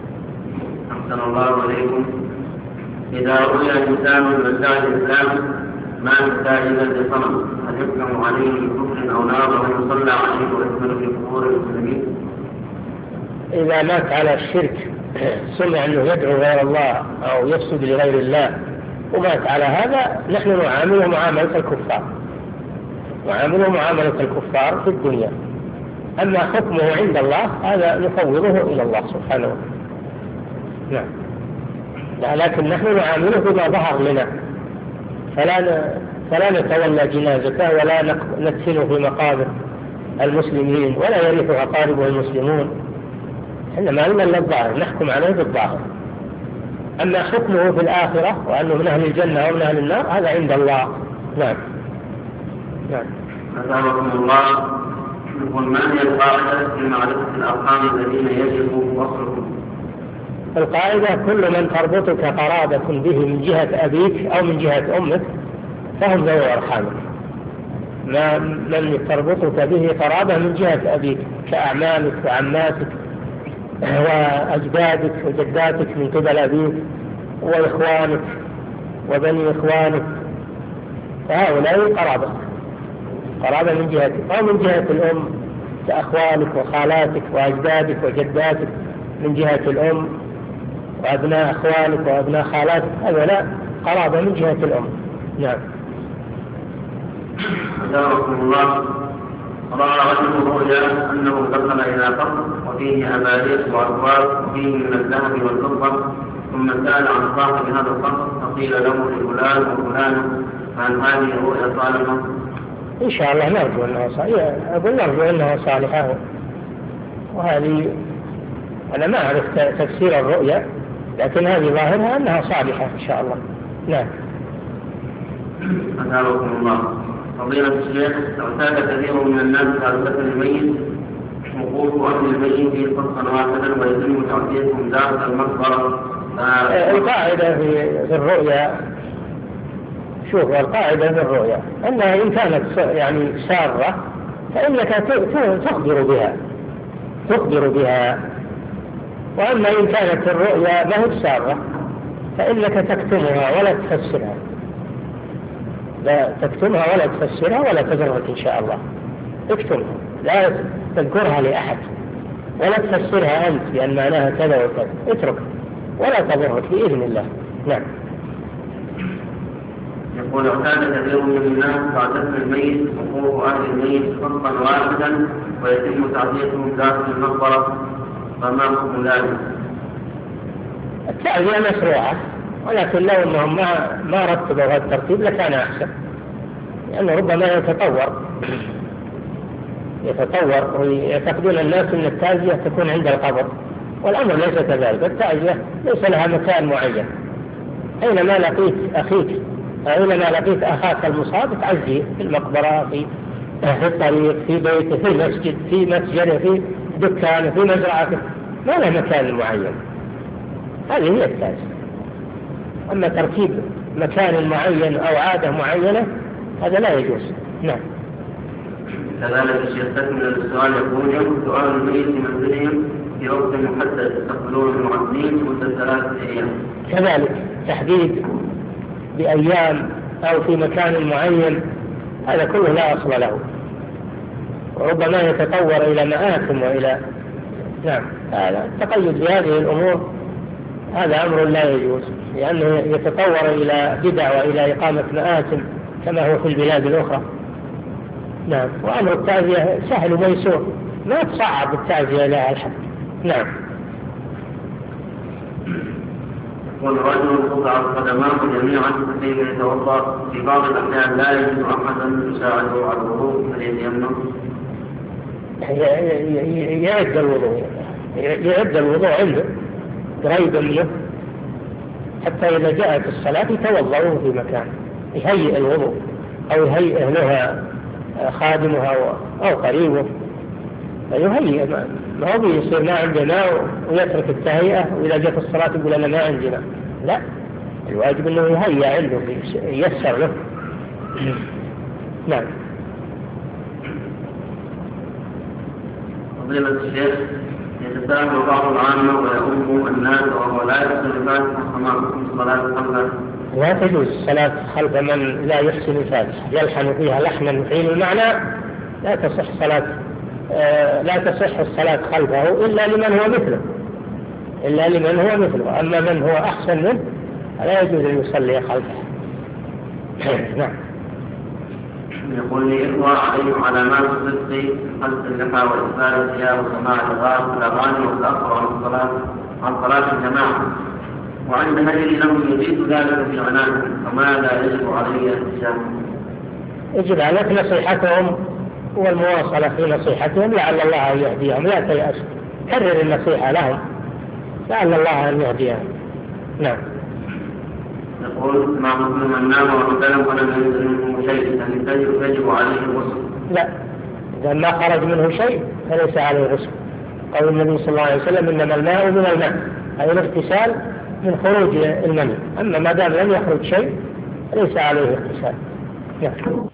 أحسن الله عليكم. إذا رؤي الإنسان من مساجد الإسلام ما ساجدا لصنم هل يحكم عليه بكفر أو نار ويصلى عليه ويدفن في قبور المسلمين؟
إذا مات على الشرك سمع أنه يدعو غير الله أو يسجد لغير الله ومات على هذا نحن نعامله معاملة الكفار، نعامله معاملة الكفار في الدنيا. أما حكمه عند الله هذا نفوضه إلى الله سبحانه وتعالى. نعم. لكن نحن نعامله بما ظهر لنا، فلا فلا نتولى جنازته ولا ندفنه في مقابر المسلمين ولا يرث أقاربه المسلمون، إنما لنا الظاهر نحكم عليه بالظاهر. أما حكمه في الآخرة وأنه من أهل الجنة أو من أهل النار هذا عند الله. نعم. نعم.
أسألكم الله. يقول ما هي القاعدة في معرفة الأرحام الذين يجب وصلهم؟
القاعدة كل من تربطك قرابة به من جهة أبيك أو من جهة أمك فهم ذوي أرحامك. ما من تربطك به قرابة من جهة أبيك كأعمامك وعماتك وأجدادك وجداتك من قبل أبيك وإخوانك وبني إخوانك، فهؤلاء قرابة، قرابة من جهة أو من جهة الأم كأخوالك وخالاتك وأجدادك وجداتك من جهة الأم، وأبناء أخوالك وأبناء خالاتك، هؤلاء قرابة من جهة الأم. نعم.
أجابكم الله. رأى رجل رؤيا أنه دخل إلى قصر وفيه أباريق وأبواب وفيه من الذهب والفضة، ثم سأل عن صاحب هذا القصر فقيل له لفلان وفلان، فهل هذه رؤيا صالحة؟
إن شاء الله نرجو أنها صالحة، أقول نرجو أنها صالحة، وهذه أنا ما أعرف تفسير الرؤيا، لكن هذه ظاهرها أنها صالحة إن شاء الله. نعم.
أجابكم الله. فضيلة الشيخ، اعتاد كثير من الناس على دفن الميت وقوف أهل الميت قصا واحدا ويتم تعطيتهم داخل المقبرة.
القاعدة في الرؤيا، شوف القاعدة في الرؤيا أنها إن كانت يعني سارة فإنك تخبر بها تخبر بها وأما إن كانت الرؤيا ما هي سارة فإنك تكتمها ولا تفسرها، لا تكتمها ولا تفسرها ولا تضرك إن شاء الله. اكتمها، لا تذكرها لأحد ولا تفسرها أنت بأن معناها كذا وكذا، اتركها ولا تضرك بإذن الله. نعم.
يقول اعتاد كثير من الناس بعد دفن الميت وقوف أهل الميت خطا واحدا ويتم تعطيتهم داخل المقبرة، فما حكم ذلك؟
التعزية مشروعة، ولكن لو أنهم ما ما رتبوا هذا الترتيب لكان أحسن، لأنه ربما يتطور يتطور ويعتقدون الناس أن التعزية تكون عند القبر، والأمر ليس كذلك. التعزية ليس لها مكان معين، أينما لقيت أخيك أينما لقيت أخاك المصاب تعزيه، في المقبرة، في في الطريق، في بيته، في مسجد، في مسجد، في دكان، في مزرعته، ما له مكان معين. هذه هي التعزية. أما ترتيب مكان معين أو عادة معينة هذا لا يجوز. نعم.
كذلك الشيخ تكمل السؤال يقول: يوم سؤال الميت في منزلهم في وقت محدد يستقبلون المعزين مدة ثلاثة أيام.
كذلك تحديد بأيام أو في مكان معين هذا كله لا أصل له، وربما يتطور إلى مآتم وإلى نعم. هذا التقيد بهذه الأمور هذا أمر لا يجوز، لأنه يتطور إلى بدع وإلى إقامة مآتم كما هو في البلاد الأخرى. نعم. وأمر التعزية سهل وميسور، ما تصعب التعزية لها الحد. نعم.
والرجل قطع قدماه جميعا فكيف يتوضا؟ في بعض الأحيان لا يجد أحدا يساعده على الوضوء فليتيمم.
يعد الوضوء يعد الوضوء عنده قريبا منه، حتى إذا جاءت الصلاة يتوضأه في مكان، يهيئ الوضوء أو يهيئ لها خادمها أو قريبه، فيهيئ. ما هو بيصير ما عندنا ويترك التهيئة وإذا جاءت الصلاة يقول أنا ما عندنا، لا، الواجب أنه يهيئ عنده ييسر له. نعم.
فضيلة الشيخ، يتساءل بعض العامة ويؤم الناس وهو لا يحسن الفاتحة فما حكم الصلاة خلفه؟
لا تجوز الصلاة خلف من لا يحسن الفاتحة، يلحن فيها لحنا يحيل المعنى، لا تصح صلاة آه لا تصح الصلاة خلفه إلا لمن هو مثله إلا لمن هو مثله أما من هو أحسن منه لا يجوز أن يصلي خلفه. نعم.
يقول لي: إخوة عليهم علامات الصدق خلف اللحى وإسبال الثياب وسماع الأغاني والتأخر عن الصلاة عن صلاة الجماعة، وعند هجري لهم يزيد ذلك في عنائهم، فماذا يجب علي الاحتجاج؟
يجب عليك نصيحتهم والمواصلة في نصيحتهم، لعل الله أن يهديهم، لا تيأس، كرر النصيحة لهم لعل الله أن يهديهم. نعم.
يقول: ما حكم من نام وقتلم ولم ينزل منه شيء هل يجب عليه الغسل؟
لا، إذا ما خرج منه شيء فليس عليه الغسل. قول النبي صلى الله عليه وسلم: إنما الماء من الماء، أي الاغتسال من خروج المني، أما ما دام لم يخرج شيء ليس عليه اغتسال. نعم.